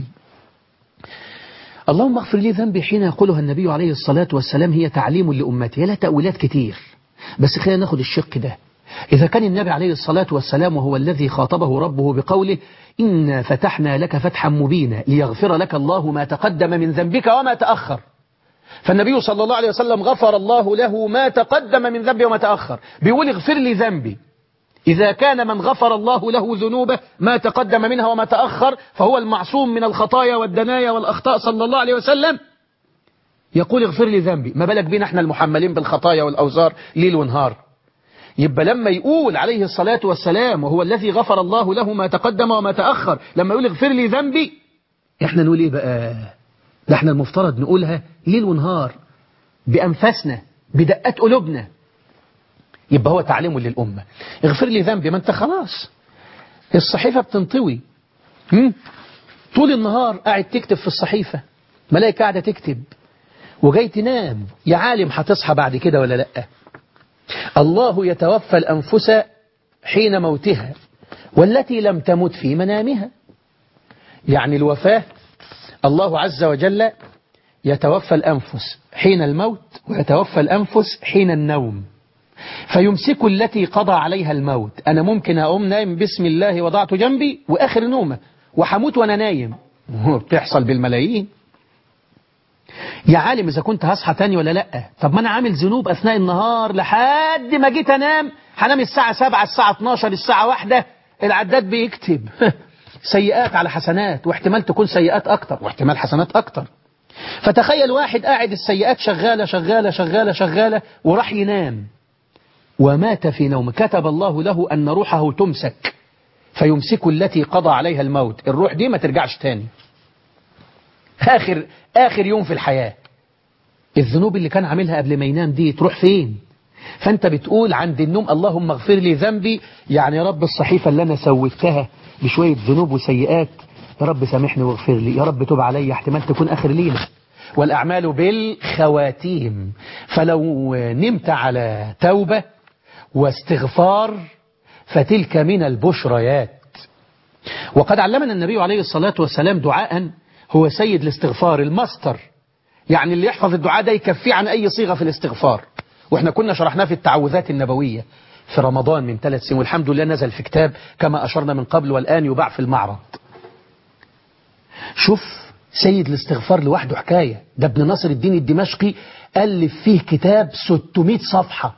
اللهم اغفر لي ذنبي حين يقولها النبي عليه الصلاة والسلام هي تعليم لأمته، لها تأويلات كتير، بس خلينا ناخد الشق ده. إذا كان النبي عليه الصلاة والسلام وهو الذي خاطبه ربه بقوله: إنا فتحنا لك فتحا مبينا ليغفر لك الله ما تقدم من ذنبك وما تأخر، فالنبي صلى الله عليه وسلم غفر الله له ما تقدم من ذنبه وما تأخر، بيقول اغفر لي ذنبي. إذا كان من غفر الله له ذنوبه ما تقدم منها وما تأخر فهو المعصوم من الخطايا والدنايا والأخطاء صلى الله عليه وسلم، يقول اغفر لي ذنبي، ما بالك بينا احنا المحملين بالخطايا والأوزار ليل ونهار. يبقى لما يقول عليه الصلاة والسلام وهو الذي غفر الله له ما تقدم وما تأخر، لما يقول اغفر لي ذنبي، احنا نقول ايه بقى؟ ده احنا المفترض نقولها ليل ونهار بأنفسنا بدقات قلوبنا. يبقى هو تعليم للأمة. اغفر لي ذنبي، ما انت خلاص الصحيفة بتنطوي. طول النهار قاعد تكتب في الصحيفة، ملائكة قاعدة تكتب، وجاي تنام. يا عالم هتصحى بعد كده ولا لأ؟ الله يتوفى الأنفس حين موتها والتي لم تمت في منامها. يعني الوفاة الله عز وجل يتوفى الأنفس حين الموت ويتوفى الأنفس حين النوم، فيمسك التي قضى عليها الموت. أنا ممكن أقوم نايم بسم الله وضعت جنبي وآخر نومة وحموت وأنا نايم، بتحصل بالملايين. يا عالم إذا كنت هصحى تاني ولا لأ؟ طب ما أنا عامل ذنوب أثناء النهار لحد ما جيت أنام، هنام الساعة 7 الساعة 12 الساعة 1، العداد بيكتب سيئات على حسنات، واحتمال تكون سيئات أكتر واحتمال حسنات أكتر. فتخيل واحد قاعد السيئات شغالة شغالة شغالة شغالة وراح ينام ومات في نوم، كتب الله له أن روحه تمسك، فيمسك التي قضى عليها الموت. الروح دي ما ترجعش تاني، آخر يوم في الحياة. الذنوب اللي كان عاملها قبل ما ينام دي تروح فين؟ فأنت بتقول عند النوم اللهم اغفر لي ذنبي، يعني يا رب الصحيفة اللي أنا سويتها بشوية ذنوب وسيئات يا رب سامحني واغفر لي، يا رب تب علي، احتمال تكون آخر ليلة، والأعمال بالخواتيم. فلو نمت على توبة واستغفار فتلك من البشريات. وقد علمنا النبي عليه الصلاة والسلام دعاء هو سيد الاستغفار، الماستر، يعني اللي يحفظ الدعاء ده يكفيه عن أي صيغة في الاستغفار. وإحنا كنا شرحناه في التعوذات النبوية في رمضان من 3 سنين، والحمد لله نزل في كتاب كما أشرنا من قبل، والآن يباع في المعرض. شوف سيد الاستغفار لوحده حكاية. ده ابن ناصر الدين الدمشقي ألف فيه كتاب 600 صفحة،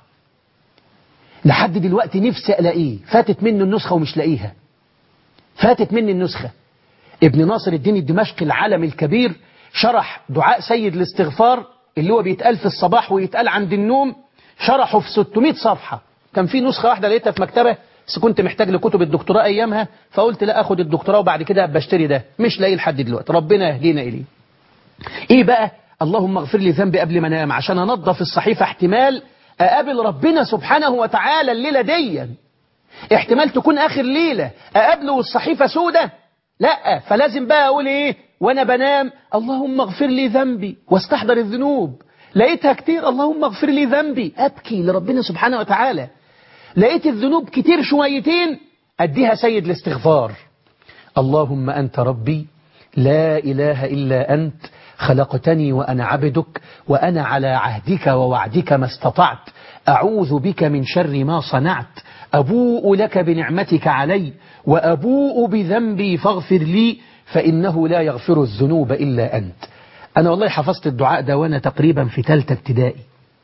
لحد دلوقتي نفسي ألاقيه، فاتت منه النسخة ومش لاقيها، فاتت مني النسخة. ابن ناصر الدين الدمشقي العالم الكبير شرح دعاء سيد الاستغفار اللي هو بيتقال في الصباح ويتقال عند النوم، شرحه في 600 صفحة. كان في نسخة واحدة لقيتها في مكتبة، بس كنت محتاج لكتب الدكتوراه أيامها، فقلت لا أخد الدكتوراه وبعد كده بشتري ده، مش لاقيه لحد دلوقتي، ربنا يهدينا إليه. إيه بقى؟ اللهم اغفر لي ذنبي قبل ما انام، عشان أنظف الصحيفة، احتمال أقابل ربنا سبحانه وتعالى الليلة دي، احتمال تكون آخر ليلة أقابله والصحيفة سودة، لا، فلازم بقى أقول إيه وأنا بنام؟ اللهم اغفر لي ذنبي، واستحضر الذنوب، لقيتها كتير اللهم اغفر لي ذنبي، أبكي لربنا سبحانه وتعالى. لقيت الذنوب كتير شويتين، أديها سيد الاستغفار، اللهم أنت ربي لا إله إلا أنت، خلقتني وأنا عبدك، وأنا على عهدك ووعدك ما استطعت، أعوذ بك من شر ما صنعت، أبوء لك بنعمتك علي وأبوء بذنبي فاغفر لي فإنه لا يغفر الذنوب إلا أنت. أنا والله حفظت الدعاء ده وأنا تقريبا في 3 ابتدائي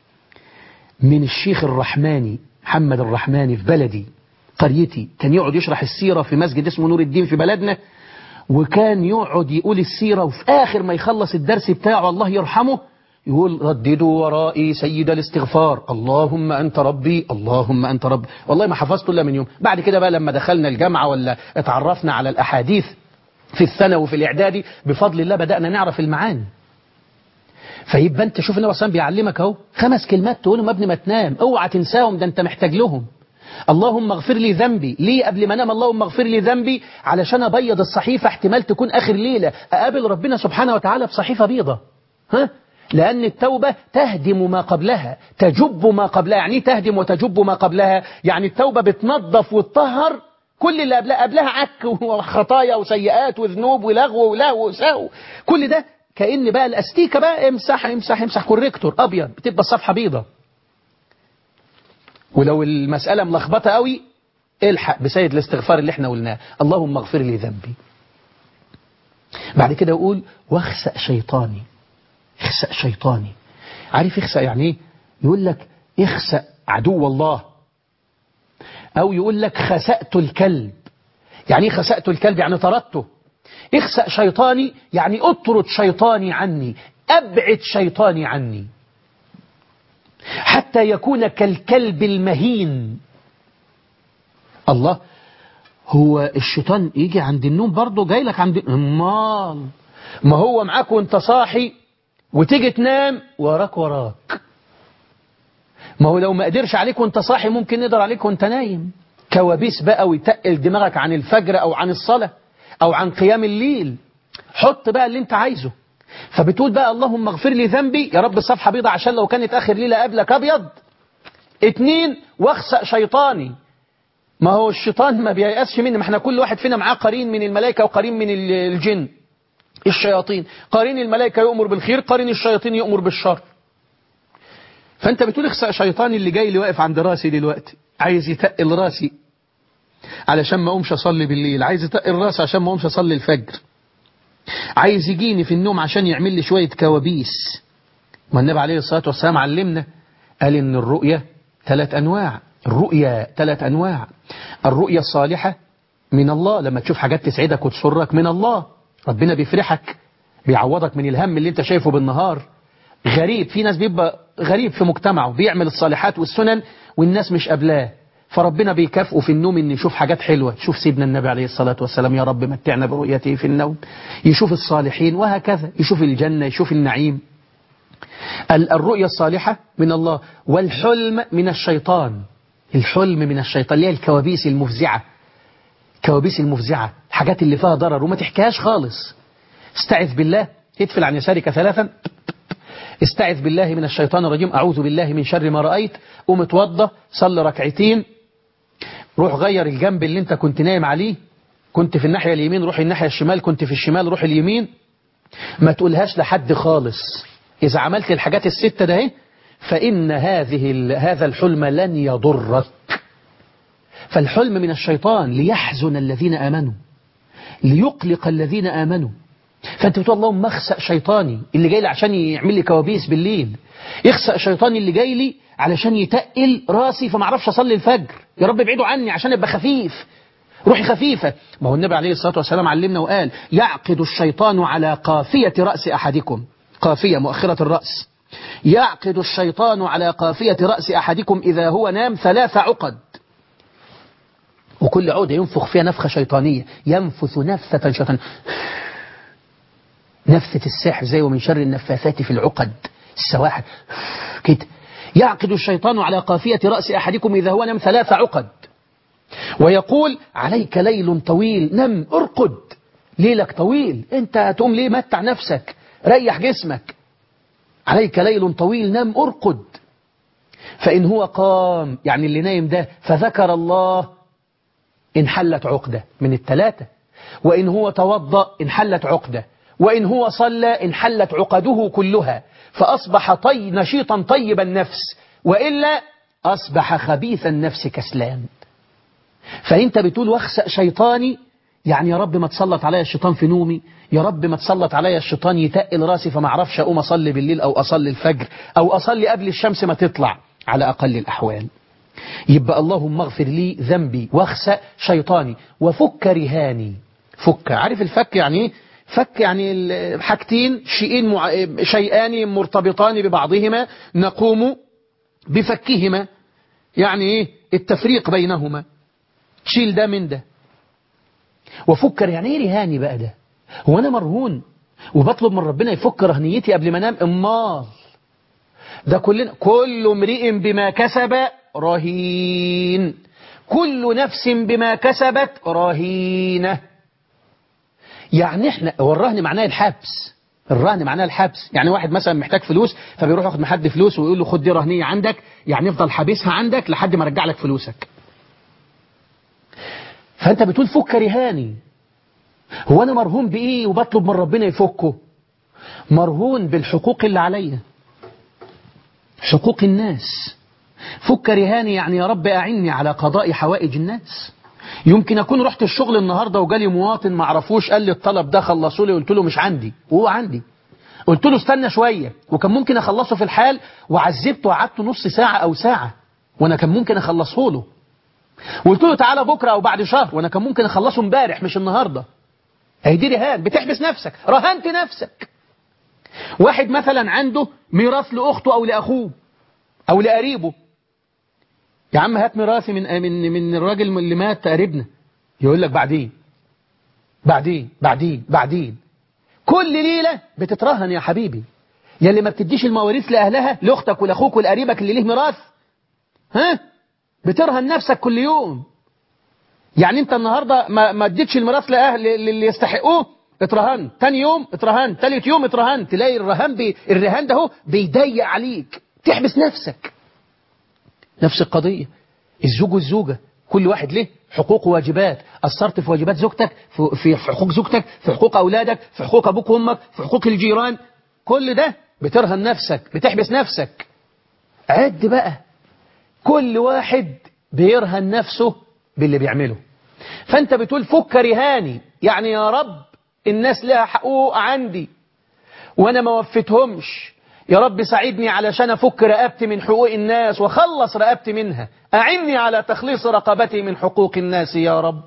من الشيخ الرحماني محمد الرحماني في بلدي قريتي. كان يقعد يشرح السيرة في مسجد اسمه نور الدين في بلدنا، وكان يقعد يقول السيرة، وفي آخر ما يخلص الدرس بتاعه الله يرحمه يقول رددوا ورائي سيد الاستغفار، اللهم أنت ربي اللهم أنت ربي. والله ما حفظته إلا من يوم. بعد كده بقى لما دخلنا الجامعة ولا اتعرفنا على الأحاديث في الثانوي وفي الإعدادي بفضل الله بدأنا نعرف المعاني. فيبقى أنت شوف النبي صلى الله عليه وسلم بيعلمك أهو 5 كلمات تقولهم قبل ما تنام، اوعى تنساهم، ده أنت محتاج لهم. اللهم اغفر لي ذنبي، ليه قبل ما انام اللهم اغفر لي ذنبي؟ علشان ابيض الصحيفة، احتمال تكون اخر ليلة اقابل ربنا سبحانه وتعالى بصحيفة بيضة. لان التوبة تهدم ما قبلها، تجب ما قبلها. يعني تهدم وتجب ما قبلها، يعني التوبة بتنظف وتطهر كل اللي قبلها عك وخطايا وسيئات وذنوب ولغو ولهو وسهو، كل ده كأن بقى الاستيكة بقى امسح امسح امسح، كوريكتور ابيض، بتبقى الصفحة بيضة. ولو المسألة ملخبطة قوي الحق بسيد الاستغفار اللي احنا قلناه، اللهم اغفر لي ذنبي. بعد كده يقول واخسأ شيطاني، اخسأ شيطاني. عارف اخسأ يعني ايه؟ يقول لك اخسأ عدو الله، او يقول لك خسأت الكلب. يعني ايه خسأت الكلب؟ يعني طردته. اخسأ شيطاني يعني اطرد شيطاني عني، ابعد شيطاني عني حتى يكون كالكلب المهين. الله، هو الشيطان يجي عند النوم برضه جاي لك عند امال؟ ما هو معاك وانت صاحي وتيجي تنام وراك ما هو لو ما قدرش عليك وانت صاحي ممكن يقدر عليك وانت نايم. كوابيس بقى ويتقل دماغك عن الفجر أو عن الصلاة أو عن قيام الليل. حط بقى اللي انت عايزه. فبتقول بقى اللهم اغفر لي ذنبي، يا رب صفحة بيضة عشان لو كانت آخر ليلة قبلك أبيض. 2 واخسأ شيطاني. ما هو الشيطان ما بييأسش مني، ما احنا كل واحد فينا معاه قرين من الملائكة وقرين من الجن الشياطين. قرين الملائكة يؤمر بالخير، قرين الشياطين يؤمر بالشر. فانت بتقول اخسأ شيطاني اللي جاي لي واقف عند راسي دلوقتي، عايز يتقل راسي علشان ما اقومش اصلي بالليل، عايز يتقل راسي عشان ما اقومش اصلي الفجر، عايز يجيني في النوم عشان يعمل لي شوية كوابيس. ما النبي عليه الصلاة والسلام علمنا، قال ان الرؤية 3 أنواع. الرؤية 3 أنواع. الرؤية الصالحة من الله، لما تشوف حاجات تسعدك وتسرك من الله، ربنا بيفرحك، بيعوضك من الهم اللي انت شايفه بالنهار. غريب، في ناس بيبقى غريب في مجتمعه، بيعمل الصالحات والسنن والناس مش قابلاه، فربنا بيكافئه في النوم ان يشوف حاجات حلوة. تشوف سيدنا النبي عليه الصلاة والسلام، يا رب متعنا برؤيته في النوم. يشوف الصالحين وهكذا، يشوف الجنة، يشوف النعيم. الرؤية الصالحة من الله. والحلم من الشيطان. الحلم من الشيطان اللي هي الكوابيس المفزعة. كوابيس المفزعة، الحاجات اللي فيها ضرر وما تحكيهاش خالص. استعذ بالله، ادفل عن يسارك 3. استعذ بالله من الشيطان الرجيم، أعوذ بالله من شر ما رأيت. قوم اتوضى، صلي 2 ركعتين، روح غير الجنب اللي انت كنت نايم عليه، كنت في الناحية اليمين روح الناحية الشمال، كنت في الشمال روح اليمين. ما تقولهاش لحد خالص. إذا عملت الحاجات ال6 ده فإن هذا الحلم لن يضرك. فالحلم من الشيطان ليحزن الذين آمنوا، ليقلق الذين آمنوا. فأنت بتقول اللهم اخسأ شيطاني اللي جاي لي عشان يعمل لي كوابيس بالليل، اخسأ شيطاني اللي جاي لي علشان يتقل راسي فما اعرفش اصلي الفجر، يا رب ابعده عني عشان ابقى خفيف، روحي خفيفة. ما هو النبي عليه الصلاة والسلام علمنا وقال يعقد الشيطان على قافية رأس أحدكم. قافية مؤخرة الرأس. يعقد الشيطان على قافية رأس أحدكم إذا هو نام 3 عقد، وكل عقدة ينفخ فيها نفخة شيطانية، ينفث نفثة شيطانية، نفثة السحر زي ومن شر النفاثات في العقد السواحل كده. يعقد الشيطان على قافية رأس أحدكم إذا هو نام 3 عقد، ويقول عليك ليل طويل، نم ارقد، ليلك طويل، انت هتقوم ليه؟ متع نفسك، ريح جسمك. عليك ليل طويل، نم ارقد. فإن هو قام، يعني اللي نايم ده، فذكر الله، انحلت عقدة من ال3. وإن هو توضأ انحلت عقدة، وإن هو صلى انحلت عقده كلها، فأصبح نشيطا طيب النفس، وإلا أصبح خبيث النفس كسلان. فأنت بتقول واخسأ شيطاني، يعني يا رب ما تسلط عليا الشيطان في نومي، يا رب ما تسلط عليا الشيطان يتقل راسي فما اعرفش أقوم أصلي بالليل أو أصلي الفجر أو أصلي قبل الشمس ما تطلع على أقل الأحوال. يبقى اللهم اغفر لي ذنبي واخسأ شيطاني وفك رهاني. فك، عارف الفك يعني ايه؟ فك يعني حاجتين، شيئان مرتبطان ببعضهما نقوم بفكهما، يعني ايه؟ التفريق بينهما، تشيل ده من ده. وفكر يعني ايه رهاني بقى ده؟ هو انا مرهون وبطلب من ربنا يفك رهنيتي قبل ما انام؟ امال ده كل امرئ بما كسب رهين، كل نفس بما كسبت رهينة. يعني احنا، هو الرهن معناه الحبس، الرهن معناه الحبس. يعني واحد مثلا محتاج فلوس فبيروح ياخد من حد فلوس ويقول له خد دي رهنية عندك، يعني افضل حابسها عندك لحد ما ارجع لك فلوسك. فانت بتقول فك رهاني. هو انا مرهون بايه وبطلب من ربنا يفكه؟ مرهون بالحقوق اللي عليا، حقوق الناس. فك رهاني يعني يا رب أعني على قضاء حوائج الناس. يمكن أكون رحت الشغل النهاردة وجالي مواطن ما عرفوش، قال لي الطلب ده خلصوا لي، قلت له مش عندي وهو عندي، قلت له استنى شوية وكان ممكن أخلصه في الحال، وعذبته وقعدته نص ساعة أو ساعة وأنا كان ممكن أخلصه له، وقلت له تعالى بكرة أو بعد شهر وأنا كان ممكن أخلصه امبارح مش النهاردة. هي دي رهان، بتحبس نفسك، رهنت نفسك. واحد مثلا عنده ميراث لأخته أو لأخوه أو لقريبه، يا عم هات ميراثي من الراجل اللي مات قريبنا، يقول لك بعدين بعدين بعدين بعدين. كل ليلة بتترهن يا حبيبي، يا اللي ما بتديش المواريث لأهلها، لأختك ولأخوك ولقريبك اللي ليه ميراث، ها؟ بترهن نفسك كل يوم. يعني انت النهاردة ما اديتش الميراث لأهل اللي يستحقوه، اترهنت. تاني يوم اترهنت، تالت يوم اترهنت. تلاقي الرهان ده هو بيضيق عليك، تحبس نفسك. نفس القضية الزوج والزوجة، كل واحد له حقوق وواجبات. قصرت في واجبات زوجتك، في حقوق زوجتك، في حقوق أولادك، في حقوق أبوك وأمك، في حقوق الجيران، كل ده بترهن نفسك، بتحبس نفسك. عد بقى، كل واحد بيرهن نفسه باللي بيعمله. فأنت بتقول فك رهاني، يعني يا رب الناس لها حقوق عندي وأنا ما وفتهمش، يا رب ساعدني علشان أفك رقبتي من حقوق الناس وخلص رقبتي منها، أعني على تخليص رقبتي من حقوق الناس يا رب.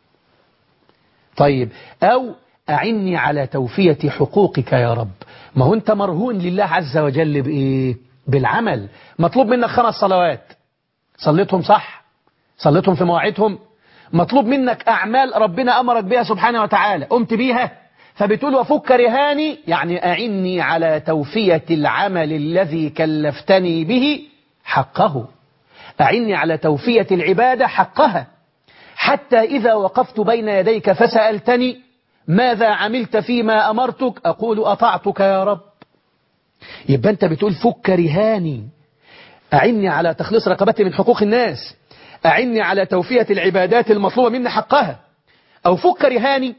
طيب، أو أعني على توفية حقوقك يا رب. ما هو أنت مرهون لله عز وجل بإيه؟ بالعمل. مطلوب منك 5 صلوات، صليتهم صح، صليتهم في مواعيدهم. مطلوب منك أعمال ربنا أمرك بها سبحانه وتعالى، قمت بيها. فبتقول وفك رهاني، يعني أعني على توفية العمل الذي كلفتني به حقه، أعني على توفية العبادة حقها، حتى إذا وقفت بين يديك فسألتني ماذا عملت فيما أمرتك أقول أطعتك يا رب. يبقى أنت بتقول فك رهاني، أعني على تخليص رقبتي من حقوق الناس، أعني على توفية العبادات المطلوبة مني حقها. أو فك رهاني،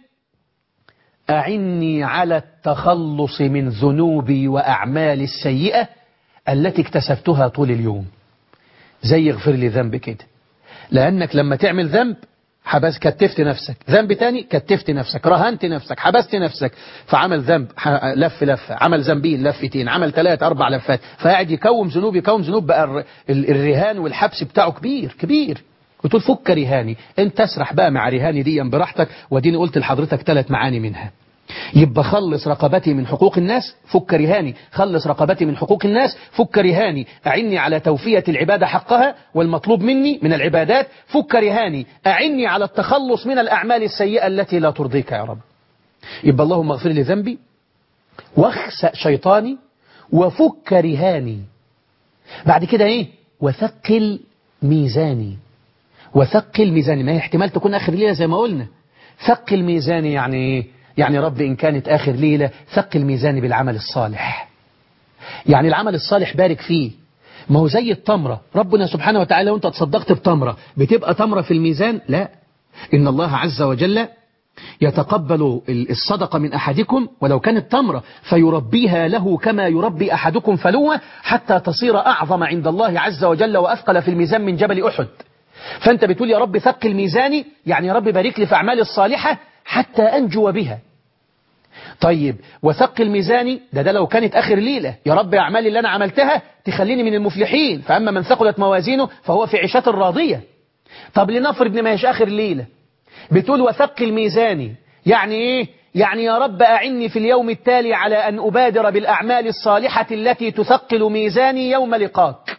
أعني على التخلص من ذنوبي وأعمالي السيئة التي اكتسبتها طول اليوم. زي اغفر لي ذنب كده، لأنك لما تعمل ذنب كتفت نفسك، ذنب تاني كتفت نفسك، رهنت نفسك، حبست نفسك. فعمل ذنب لفة، عمل ذنبين لفتين، عمل 3 4 لفات، فقاعد يكوم ذنوب. بقى الرهان والحبس بتاعه كبير. وتقول فك رهاني، انت تسرح بقى مع رهاني دي براحتك، وديني قلت لحضرتك 3 معاني منها. يبقى خلص رقبتي من حقوق الناس، فك رهاني. خلص رقبتي من حقوق الناس، فك رهاني. أعني على توفية العبادة حقها والمطلوب مني من العبادات، فك رهاني. أعني على التخلص من الأعمال السيئة التي لا ترضيك يا رب. يبقى اللهم اغفر لي ذنبي واخسأ شيطاني وفك رهاني. بعد كده ايه؟ وثقل ميزاني. وثقل ميزاني، ما هي احتمال تكون آخر ليلة زي ما قلنا. ثقل ميزاني يعني ايه؟ يعني رب إن كانت آخر ليلة ثقل ميزاني بالعمل الصالح. يعني العمل الصالح بارك فيه. ما هو زي التمرة، ربنا سبحانه وتعالى وانت تصدقت بتمرة بتبقى تمرة في الميزان؟ لا، إن الله عز وجل يتقبل الصدقة من أحدكم ولو كانت تمرة فيربيها له كما يربي أحدكم فلوة حتى تصير أعظم عند الله عز وجل وأثقل في الميزان من جبل أحد. فأنت بتقول يا رب ثقل ميزاني، يعني يا رب بارك لي في أعمالي الصالحة حتى أنجو بها. طيب، وثقل ميزاني ده لو كانت آخر ليلة، يا رب أعمالي اللي أنا عملتها تخليني من المفلحين، فأما من ثقلت موازينه فهو في عيشة راضية. طب لنفرض ما هيش آخر ليلة، بتقول وثقل ميزاني يعني إيه؟ يعني يا رب أعني في اليوم التالي على أن أبادر بالأعمال الصالحة التي تثقل ميزاني يوم لقاك،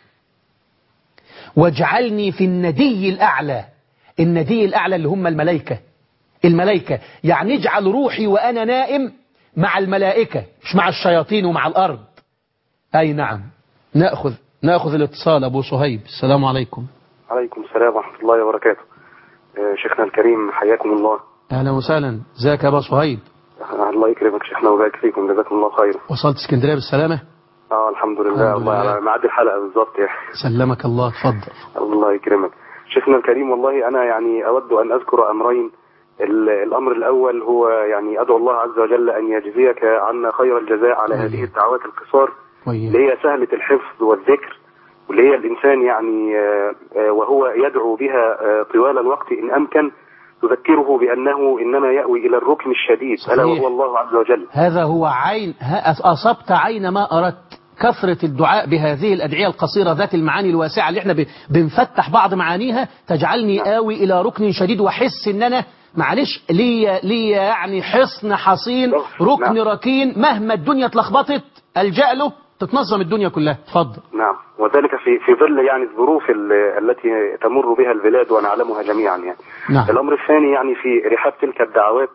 واجعلني في الندي الأعلى. الندي الأعلى اللي هم الملائكة، يعني اجعل روحي وأنا نائم مع الملائكة مش مع الشياطين ومع الأرض. أي نعم. نأخذ الاتصال. أبو صهيب، السلام عليكم. عليكم السلام ورحمة الله وبركاته. شيخنا الكريم حياكم الله. أهلا وسهلا. ازيك يا أبو صهيب؟ الله يكرمك شيخنا ويبارك فيكم، جزاكم الله خيرا. وصلت اسكندرية بالسلامة؟ الحمد لله. الله على ميعاد الحلقة بالظبط يا سلمك الله. اتفضل. الله يكرمك شيخنا الكريم. والله أنا يعني أود أن أذكر أمرين. الأمر الأول هو يعني أدعو الله عز وجل أن يجزيك عنا خير الجزاء على هذه الدعوات القصار اللي هي سهلة الحفظ والذكر، واللي هي الإنسان يعني وهو يدعو بها طوال الوقت إن أمكن تذكره بأنه إنما يأوي إلى الركن الشديد ألا وهو الله عز وجل. هذا هو أصبت عين ما أردت. كثرة الدعاء بهذه الأدعية القصيرة ذات المعاني الواسعة اللي احنا بنفتح بعض معانيها تجعلني آوي إلى ركن شديد وحس إن أنا معلش لي يعني حصن حصين ركن ركين مهما الدنيا اتلخبطت ألجأ له تتنظم الدنيا كلها. تفضل. نعم، وذلك في ظل يعني الظروف التي تمر بها البلاد ونعلمها جميعا يعني. نعم. الأمر الثاني يعني في رحاب تلك الدعوات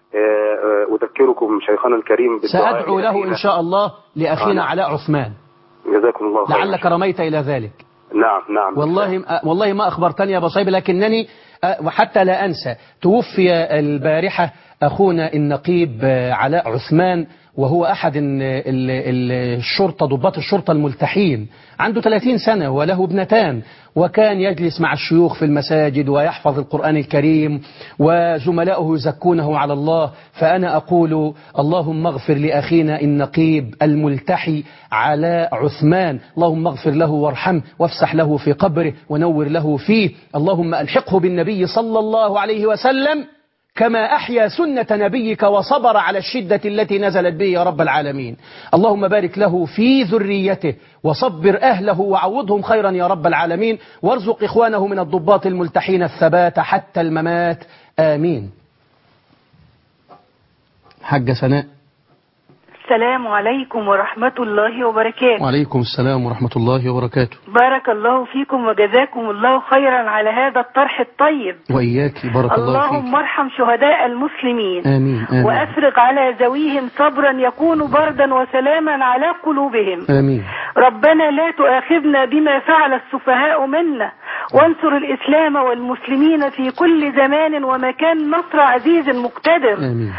أذكركم شيخنا الكريم بالدعاء. سأدعو له إن شاء الله لأخينا علاء عثمان. جزاكم الله خيرا. لعلك رميت إلى ذلك. نعم. والله ما أخبرتني يا أبا صهيب، لكنني وحتى لا أنسى توفي البارحة أخونا النقيب علاء عثمان، وهو أحد الشرطة ضباط الشرطة الملتحين، عنده 30 سنة وله ابنتان، وكان يجلس مع الشيوخ في المساجد ويحفظ القرآن الكريم وزملاؤه يزكونه على الله. فأنا أقول اللهم اغفر لأخينا النقيب الملتحي علاء عثمان، اللهم اغفر له وارحمه وافسح له في قبره ونور له فيه، اللهم ألحقه بالنبي صلى الله عليه وسلم كما أحيا سنة نبيك وصبر على الشدة التي نزلت به يا رب العالمين. اللهم بارك له في ذريته وصبر أهله وعوضهم خيرا يا رب العالمين، وارزق إخوانه من الضباط الملتحين الثبات حتى الممات، آمين. حاجة سناء. السلام عليكم ورحمة الله وبركاته. وعليكم السلام ورحمة الله وبركاته. بارك الله فيكم وجزاكم الله خيرا على هذا الطرح الطيب. وإياك بارك الله فيك. اللهم ارحم شهداء المسلمين. آمين. وأفرغ على ذويهم صبرا يكون بردا وسلاما على قلوبهم. آمين. ربنا لا تؤاخذنا بما فعل السفهاء منا، وانصر الإسلام والمسلمين في كل زمان ومكان نصر عزيز مقتدر. آمين.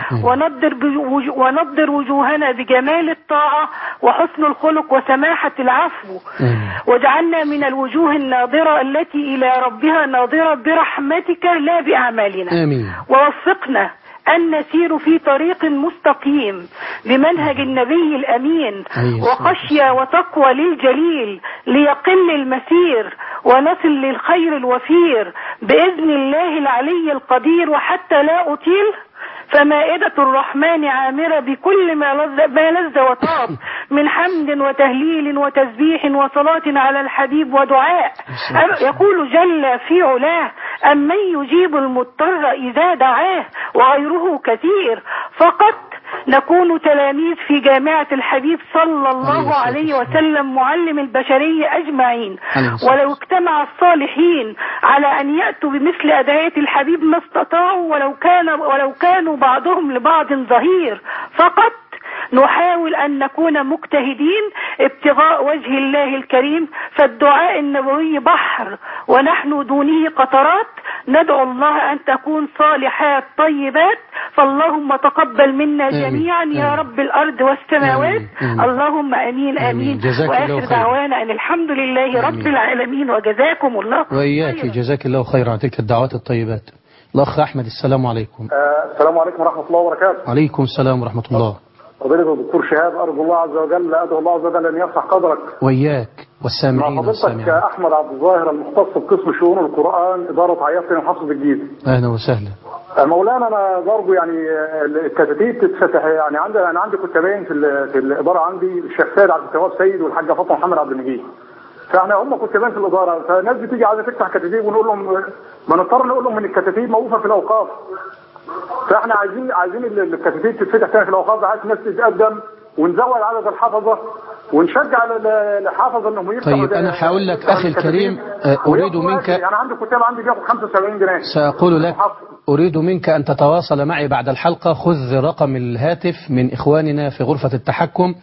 ونضر وجوهنا بجمال الطاعة وحسن الخلق وسماحة العفو. واجعلنا من الوجوه الناظرة التي إلى ربها ناظرة برحمتك لا بأعمالنا. آمين. ووفقنا أن نسير في طريق مستقيم بمنهج النبي الأمين، وخشية وتقوى للجليل ليقل المسير ونصل للخير الوفير بإذن الله العلي القدير. وحتى لا أطيل فمائدة الرحمن عامرة بكل ما لذ وطاب من حمد وتهليل وتسبيح وصلاة على الحبيب ودعاء. يقول جل في علاه: أمن يجيب المضطر إذا دعاه، وغيره كثير. فقط نكون تلاميذ في جامعة الحبيب صلى الله عليه وسلم معلم البشرية أجمعين، ولو اجتمع الصالحين على أن يأتوا بمثل أدعية الحبيب ما استطاعوا، ولو كانوا بعضهم لبعض ظهير. فقط نحاول أن نكون مجتهدين ابتغاء وجه الله الكريم، فالدعاء النبوي بحر ونحن دونه قطرات. ندعو الله أن تكون صالحات طيبات، فاللهم تقبل منا جميعا يا رب الأرض والسماوات. اللهم أمين آمين. وآخر دعوانا أن الحمد لله رب العالمين، وجزاكم الله وإياك جزاك الله خير على تلك الدعوات الطيبات. الأخ أحمد، السلام عليكم. السلام عليكم ورحمة الله وبركاته. عليكم السلام ورحمة الله. فضيلة الدكتور شهاب، أرجو الله عز وجل أن يرفع قدرك وإياك والسامعين والسامعين. حضرتك أحمد عبد الظاهر المختص بقسم شؤون القرآن إدارة عياطي محافظة الجيزة. أهلا وسهلا. مولانا، أنا برضه يعني الكتاتيب تتفتح، يعني أنا عندي كتابين في الإدارة، عندي الشيخ سيد عبد التواب سيد والحاجة فاطمة محمد عبد المجيد. فاحنا هم كتابين في الإدارة، فالناس بتيجي عايزة تفتح كتاتيب ونقول لهم ما نضطر نقول لهم إن الكتاتيب موقوفة في الأوقاف. فاحنا عايزين الكتاتيب تتفتح تاني في الأوقاف بحيث الناس تتقدم ونزود عدد الحفظة ونشجع الحافظ انهم يفتحوا. طيب انا هقول لك اخي الكريم، اريد منك، يعني عندي كتاب عندي بياخد 75 جنيه. ساقول لك اريد منك ان تتواصل معي بعد الحلقة، خذ رقم الهاتف من اخواننا في غرفة التحكم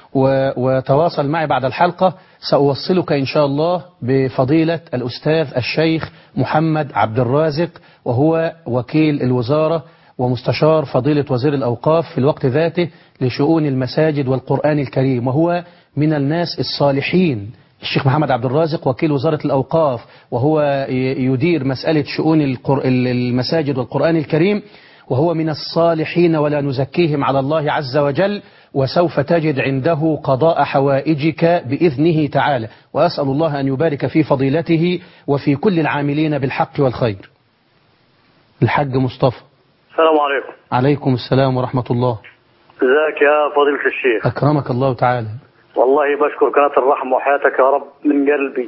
وتواصل معي بعد الحلقة، سأوصلك إن شاء الله بفضيلة الأستاذ الشيخ محمد عبد الرازق، وهو وكيل الوزارة ومستشار فضيلة وزير الأوقاف في الوقت ذاته لشؤون المساجد والقرآن الكريم، وهو من الناس الصالحين. الشيخ محمد عبد الرازق وكيل وزارة الأوقاف، وهو يدير مسألة شؤون المساجد والقرآن الكريم، وهو من الصالحين ولا نزكيهم على الله عز وجل، وسوف تجد عنده قضاء حوائجك بإذنه تعالى. وأسأل الله أن يبارك في فضيلته وفي كل العاملين بالحق والخير. الحاج مصطفى. السلام عليكم. عليكم السلام ورحمة الله. ازيك يا فضيلة الشيخ؟ أكرمك الله تعالى. والله بشكر قناة الرحمة وحياتك يا رب من قلبي،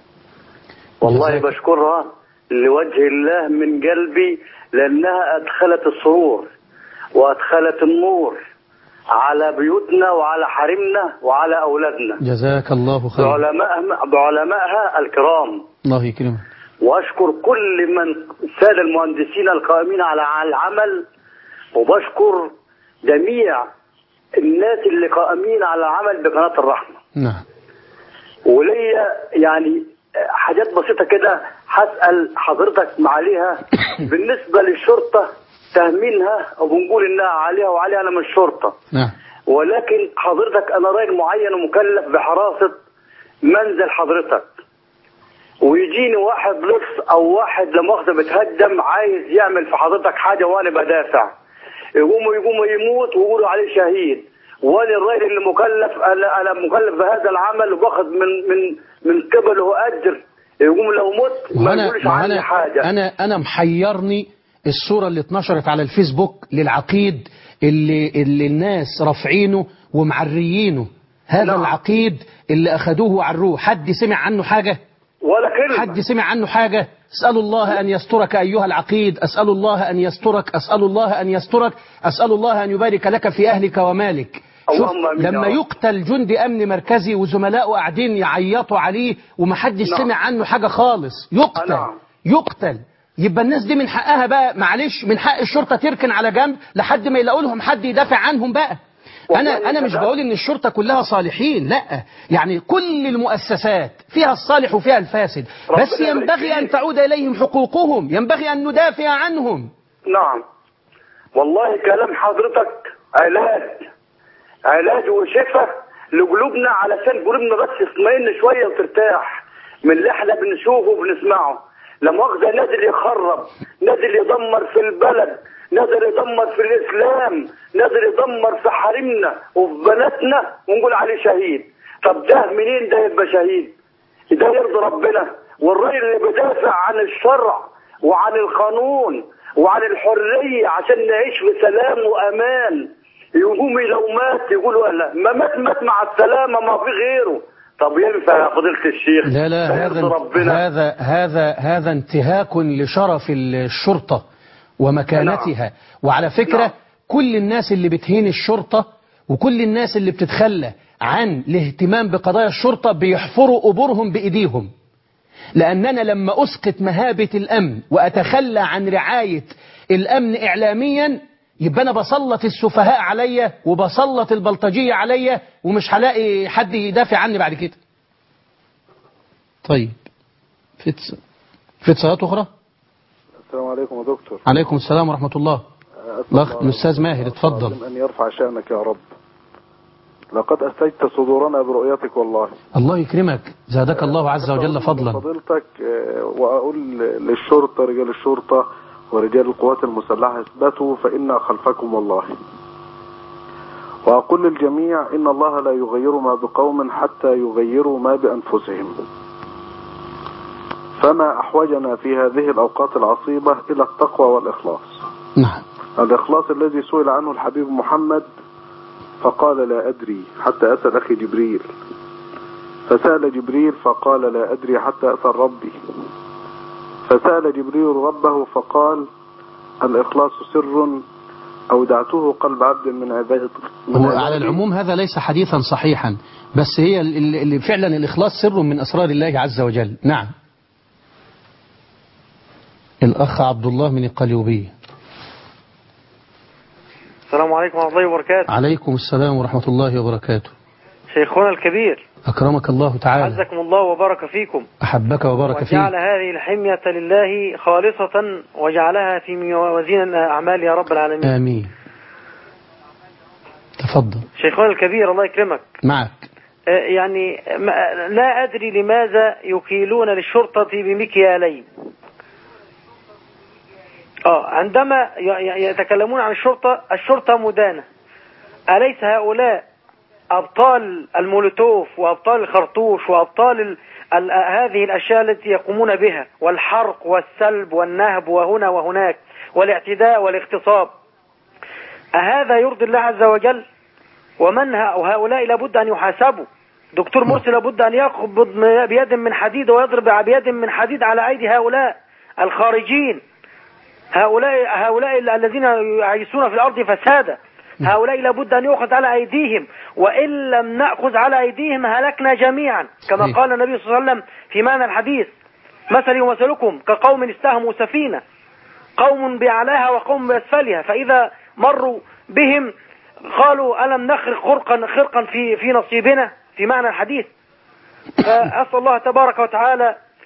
والله بشكرها لوجه الله من قلبي، لأنها أدخلت السرور وأدخلت النور على بيوتنا وعلى حريمنا وعلى أولادنا. جزاك الله خير. بعلمائها الكرام. الله يكرمك. وأشكر كل من السادة المهندسين القائمين على العمل، وبشكر جميع الناس اللي قائمين على العمل بقناة الرحمة. نعم. وليا يعني حاجات بسيطة كده هسأل حضرتك عليها. بالنسبة للشرطة تهمينها وبنقول إنها عليها وعليها، أنا مش شرطة. نعم. ولكن حضرتك أنا راجل معين ومكلف بحراسة منزل حضرتك، ويجيني واحد لص أو واحد لمؤاخذة بتهدم عايز يعمل في حضرتك حاجة وأنا بدافع، يقوم يموت ويقولوا عليه شهيد، وانا الراجل اللي مكلف، انا مكلف بهذا العمل وباخذ من قبله اجر، يقوم لو مت ما يقولش عني حاجه. انا محيرني الصوره اللي اتنشرت على الفيسبوك للعقيد اللي الناس رافعينه ومعريينه. هذا نعم. العقيد اللي اخذوه وعروه، حد سمع عنه حاجه؟ ولا كلمه. حد سمع عنه حاجه؟ أسأل الله أن يسترك أيها العقيد، أسأل الله أن يسترك، أسأل الله أن يسترك، أسأل الله أن يبارك لك في أهلك ومالك. شوف لما يقتل جندي أمن مركزي وزملائه قاعدين يعيطوا عليه ومحدش سمع عنه حاجة خالص، يقتل. يبقى الناس دي من حقها بقى، معلش، من حق الشرطة تركن على جنب لحد ما يلاقوا لهم حد يدافع عنهم بقى. أنا مش بقول إن الشرطة كلها صالحين، لا، يعني كل المؤسسات فيها الصالح وفيها الفاسد، بس ينبغي أن تعود إليهم حقوقهم، ينبغي أن ندافع عنهم. نعم والله كلام حضرتك علاج وشفاء لقلوبنا، علشان قلوبنا بس تطمئن شوية وترتاح من اللي احنا بنشوفه وبنسمعه. لا مؤاخذة نازل يخرب، نازل يدمر في البلد، نازل يدمر في الإسلام، نازل يدمر في حريمنا وفي بناتنا ونقول عليه شهيد. طب ده منين ده يبقى شهيد؟ ده يرضي ربنا؟ والراجل اللي بيدافع عن الشرع وعن القانون وعن الحرية عشان نعيش في سلام وأمان، يقوم لو مات يقولوا لا ما مات مع السلامة ما في غيره. طب ينفع يا فضيلة الشيخ؟ لا، هذا انتهاك لشرف الشرطة ومكانتها. وعلى فكرة كل الناس اللي بتهين الشرطة وكل الناس اللي بتتخلى عن الاهتمام بقضايا الشرطة بيحفروا قبورهم بإيديهم، لأننا لما أسقط مهابة الأمن وأتخلى عن رعاية الأمن إعلاميا يبقى أنا بسلط السفهاء عليا وبسلط البلطجية عليا ومش هلاقي حد يدافع عني بعد كده. طيب في اتصالات أخرى؟ السلام عليكم يا دكتور. عليكم السلام ورحمة الله. الأستاذ ماهر اتفضل. أن يرفع شأنك يا رب. لقد أسيت صدورنا برؤيتك والله. الله يكرمك، زادك الله عز وجل فضلا. فضيلتك وأقول للشرطة، رجال الشرطة ورجال القوات المسلحة اثبتوا فإنا خلفكم والله. وأقول للجميع إن الله لا يغير ما بقوم حتى يغيروا ما بأنفسهم. فما أحوجنا في هذه الأوقات العصيبة إلى التقوى والإخلاص. نعم. الإخلاص الذي سئل عنه الحبيب محمد فقال لا أدري حتى أسأل أخي جبريل، فسأل جبريل فقال لا أدري حتى أسأل ربي، فسأل جبريل ربه فقال الإخلاص سر أودعته قلب عبد من عباده. على العموم هذا ليس حديثا صحيحا، بس هي اللي فعلا الإخلاص سر من أسرار الله عز وجل. نعم. الأخ عبد الله من القليوبية. السلام عليكم ورحمة الله وبركاته. عليكم السلام ورحمة الله وبركاته. شيخنا الكبير أكرمك الله تعالى. عزكم الله وبارك فيكم. أحبك وبارك فيك. وجعل هذه الحمية لله خالصة وجعلها في موازين أعمال يا رب العالمين. آمين. تفضل. شيخنا الكبير الله يكرمك. معك. يعني لا أدري لماذا يكيلون للشرطة بمكيالين. عندما يتكلمون عن الشرطة مدانة. أليس هؤلاء أبطال المولوتوف وأبطال الخرطوش وأبطال هذه الأشياء التي يقومون بها، والحرق والسلب والنهب وهنا وهناك والاعتداء والاغتصاب؟ أهذا يرضي الله عز وجل؟ ومن هؤلاء لابد أن يحاسبوا. دكتور مرسي لابد أن يقبض بيد من حديد ويضرب بيد من حديد على أيدي هؤلاء الخارجين، هؤلاء الذين يعيشون في الأرض فسادا. هؤلاء لابد أن يؤخذ على أيديهم، وإن لم نأخذ على أيديهم هلكنا جميعا، كما قال النبي صلى الله عليه وسلم في معنى الحديث: مثلي ومثلكم كقوم استهموا سفينة، قوم بأعلاها وقوم بأسفلها، فإذا مروا بهم قالوا ألم نخرق خرقا في نصيبنا، في معنى الحديث. فأسأل الله تبارك وتعالى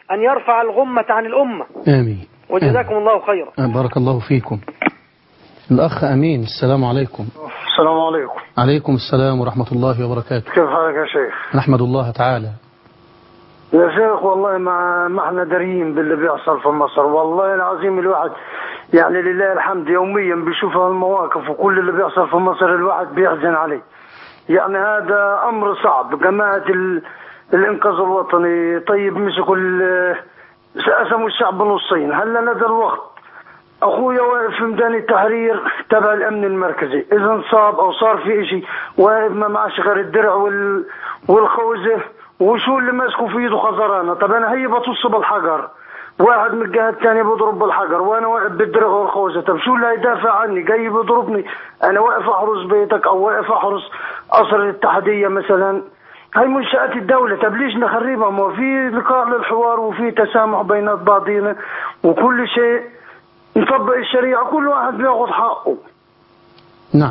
أن يرفع الغمة عن الأمة. آمين. وجزاكم الله خيرا. بارك الله فيكم. الأخ أمين، السلام عليكم. السلام عليكم. عليكم السلام ورحمة الله وبركاته. كيف حالك يا شيخ؟ نحمد الله تعالى. يا شيخ والله ما احنا دارين باللي بيحصل في مصر، والله العظيم الواحد يعني لله الحمد يوميا بيشوف المواقف وكل اللي بيحصل في مصر الواحد بيحزن عليه. يعني هذا أمر صعب. جماعة الإنقاذ الوطني طيب مسكوا قسموا الشعب نصين. هلا نزل الوقت أخويا واقف في ميدان التحرير تبع الأمن المركزي، إذا انصاب أو صار في إشي واقف ما معش غير الدرع والخوذة، وشو اللي ماسكوا في ايده خزرانه. طب انا هي بطص بالحجر، واحد من الجهه الثانيه بيضرب بالحجر وانا واقف بالدرع والخوذه. طب شو اللي هيدافع عني؟ جاي بيضربني، انا واقف احرس بيتك او واقف احرس قصر الاتحاديه مثلا، هاي منشآت الدولة. طب ليش نخربها؟ ما في لقاء للحوار وفي تسامح بين بعضينا وكل شيء نطبق الشريعة، كل واحد بياخذ حقه. نعم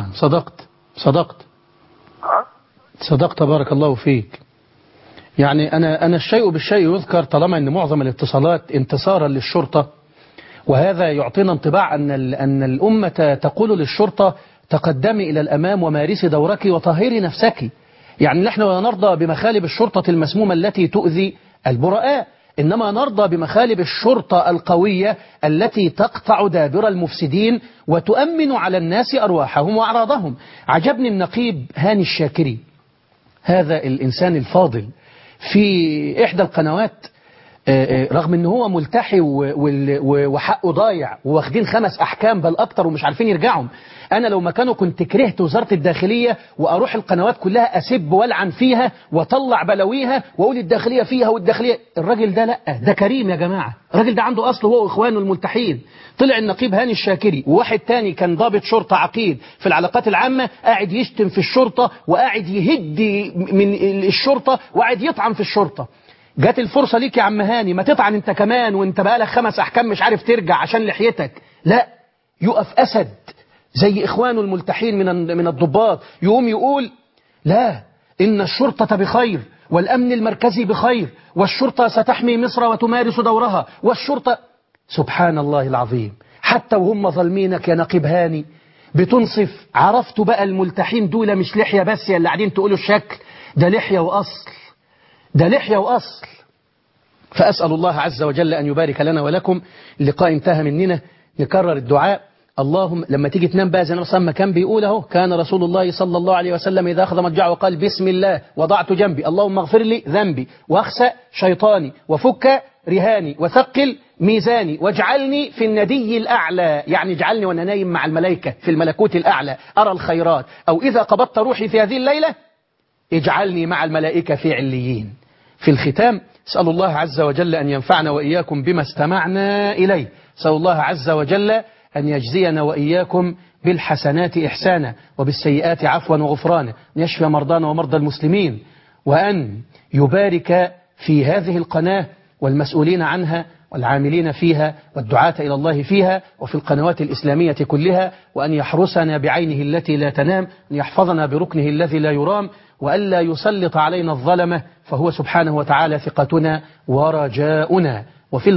صدقت بارك الله فيك. يعني أنا الشيء بالشيء يذكر، طالما أن معظم الاتصالات انتصارا للشرطة، وهذا يعطينا انطباع أن الأمة تقول للشرطة تقدمي إلى الأمام ومارسي دورك وطهري نفسك. يعني نحن لا نرضى بمخالب الشرطة المسمومة التي تؤذي البراء، إنما نرضى بمخالب الشرطة القوية التي تقطع دابر المفسدين وتؤمن على الناس أرواحهم وأعراضهم. عجبني النقيب هاني الشاكري، هذا الإنسان الفاضل، في إحدى القنوات، رغم أنه هو ملتحي وحقه ضايع وواخدين 5 أحكام بل أكتر ومش عارفين يرجعهم. أنا لو مكانه كنت كرهت وزارة الداخلية وأروح القنوات كلها أسب والعن فيها وطلع بلويها وأقول الداخلية فيها والداخلية. الراجل ده لأ، ده كريم يا جماعة، الراجل ده عنده أصل هو وإخوانه الملتحين. طلع النقيب هاني الشاكري وواحد تاني كان ضابط شرطة عقيد في العلاقات العامة قاعد يشتم في الشرطة وقاعد يهدي من الشرطة وقاعد يطعن في الشرطة. جات الفرصة ليك يا عم هاني، ما تطعن انت كمان وانت بقالك 5 أحكام مش عارف ترجع عشان لحيتك. لا، يقف أسد زي إخوانه الملتحين من الضباط، يقوم يقول لا، إن الشرطة بخير والأمن المركزي بخير والشرطة ستحمي مصر وتمارس دورها والشرطة. سبحان الله العظيم، حتى وهم ظالمينك يا نقيب هاني بتنصف. عرفتوا بقى الملتحين دول مش لحية بس يا اللي قاعدين تقولوا الشكل، ده لحية وأصل، ده لحية وأصل. فأسأل الله عز وجل أن يبارك لنا ولكم. اللقاء انتهى مننا، نكرر الدعاء. اللهم لما تيجي تنام بقى زي ما كان بيقول اهو، كان رسول الله صلى الله عليه وسلم إذا أخذ مضجعه وقال بسم الله وضعت جنبي، اللهم اغفر لي ذنبي واخسأ شيطاني وفك رهاني وثقل ميزاني واجعلني في الندي الأعلى، يعني اجعلني وأنا نايم مع الملائكة في الملكوت الأعلى أرى الخيرات، أو إذا قبضت روحي في هذه الليلة اجعلني مع الملائكة في عليين. في الختام اسأل الله عز وجل أن ينفعنا وإياكم بما استمعنا إليه. اسأل الله عز وجل أن يجزينا وإياكم بالحسنات إحسانا وبالسيئات عفوا وغفرانا، أن يشفي مرضانا ومرضى المسلمين، وأن يبارك في هذه القناة والمسؤولين عنها والعاملين فيها والدعاة إلى الله فيها وفي القنوات الإسلامية كلها، وأن يحرسنا بعينه التي لا تنام، أن يحفظنا بركنه الذي لا يرام، وألا يسلط علينا الظلمة، فهو سبحانه وتعالى ثقتنا ورجاؤنا. وفي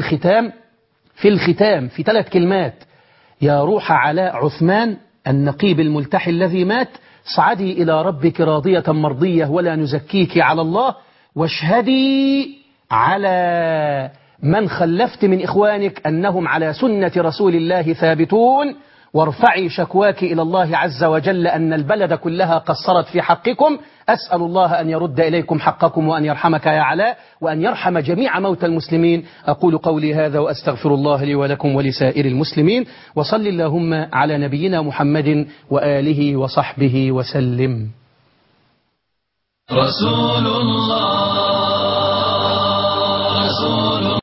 الختام في 3 كلمات: يا روح علاء عثمان النقيب الملتحي الذي مات، صعدي إلى ربك راضية مرضية ولا نزكيك على الله، واشهدي على من خلفت من إخوانك أنهم على سنة رسول الله ثابتون، وارفعي شكواك إلى الله عز وجل أن البلد كلها قصرت في حقكم. أسأل الله أن يرد إليكم حقكم وأن يرحمك يا علاء وأن يرحم جميع موتى المسلمين. أقول قولي هذا وأستغفر الله لي ولكم ولسائر المسلمين، وصل اللهم على نبينا محمد وآله وصحبه وسلم. رسول الله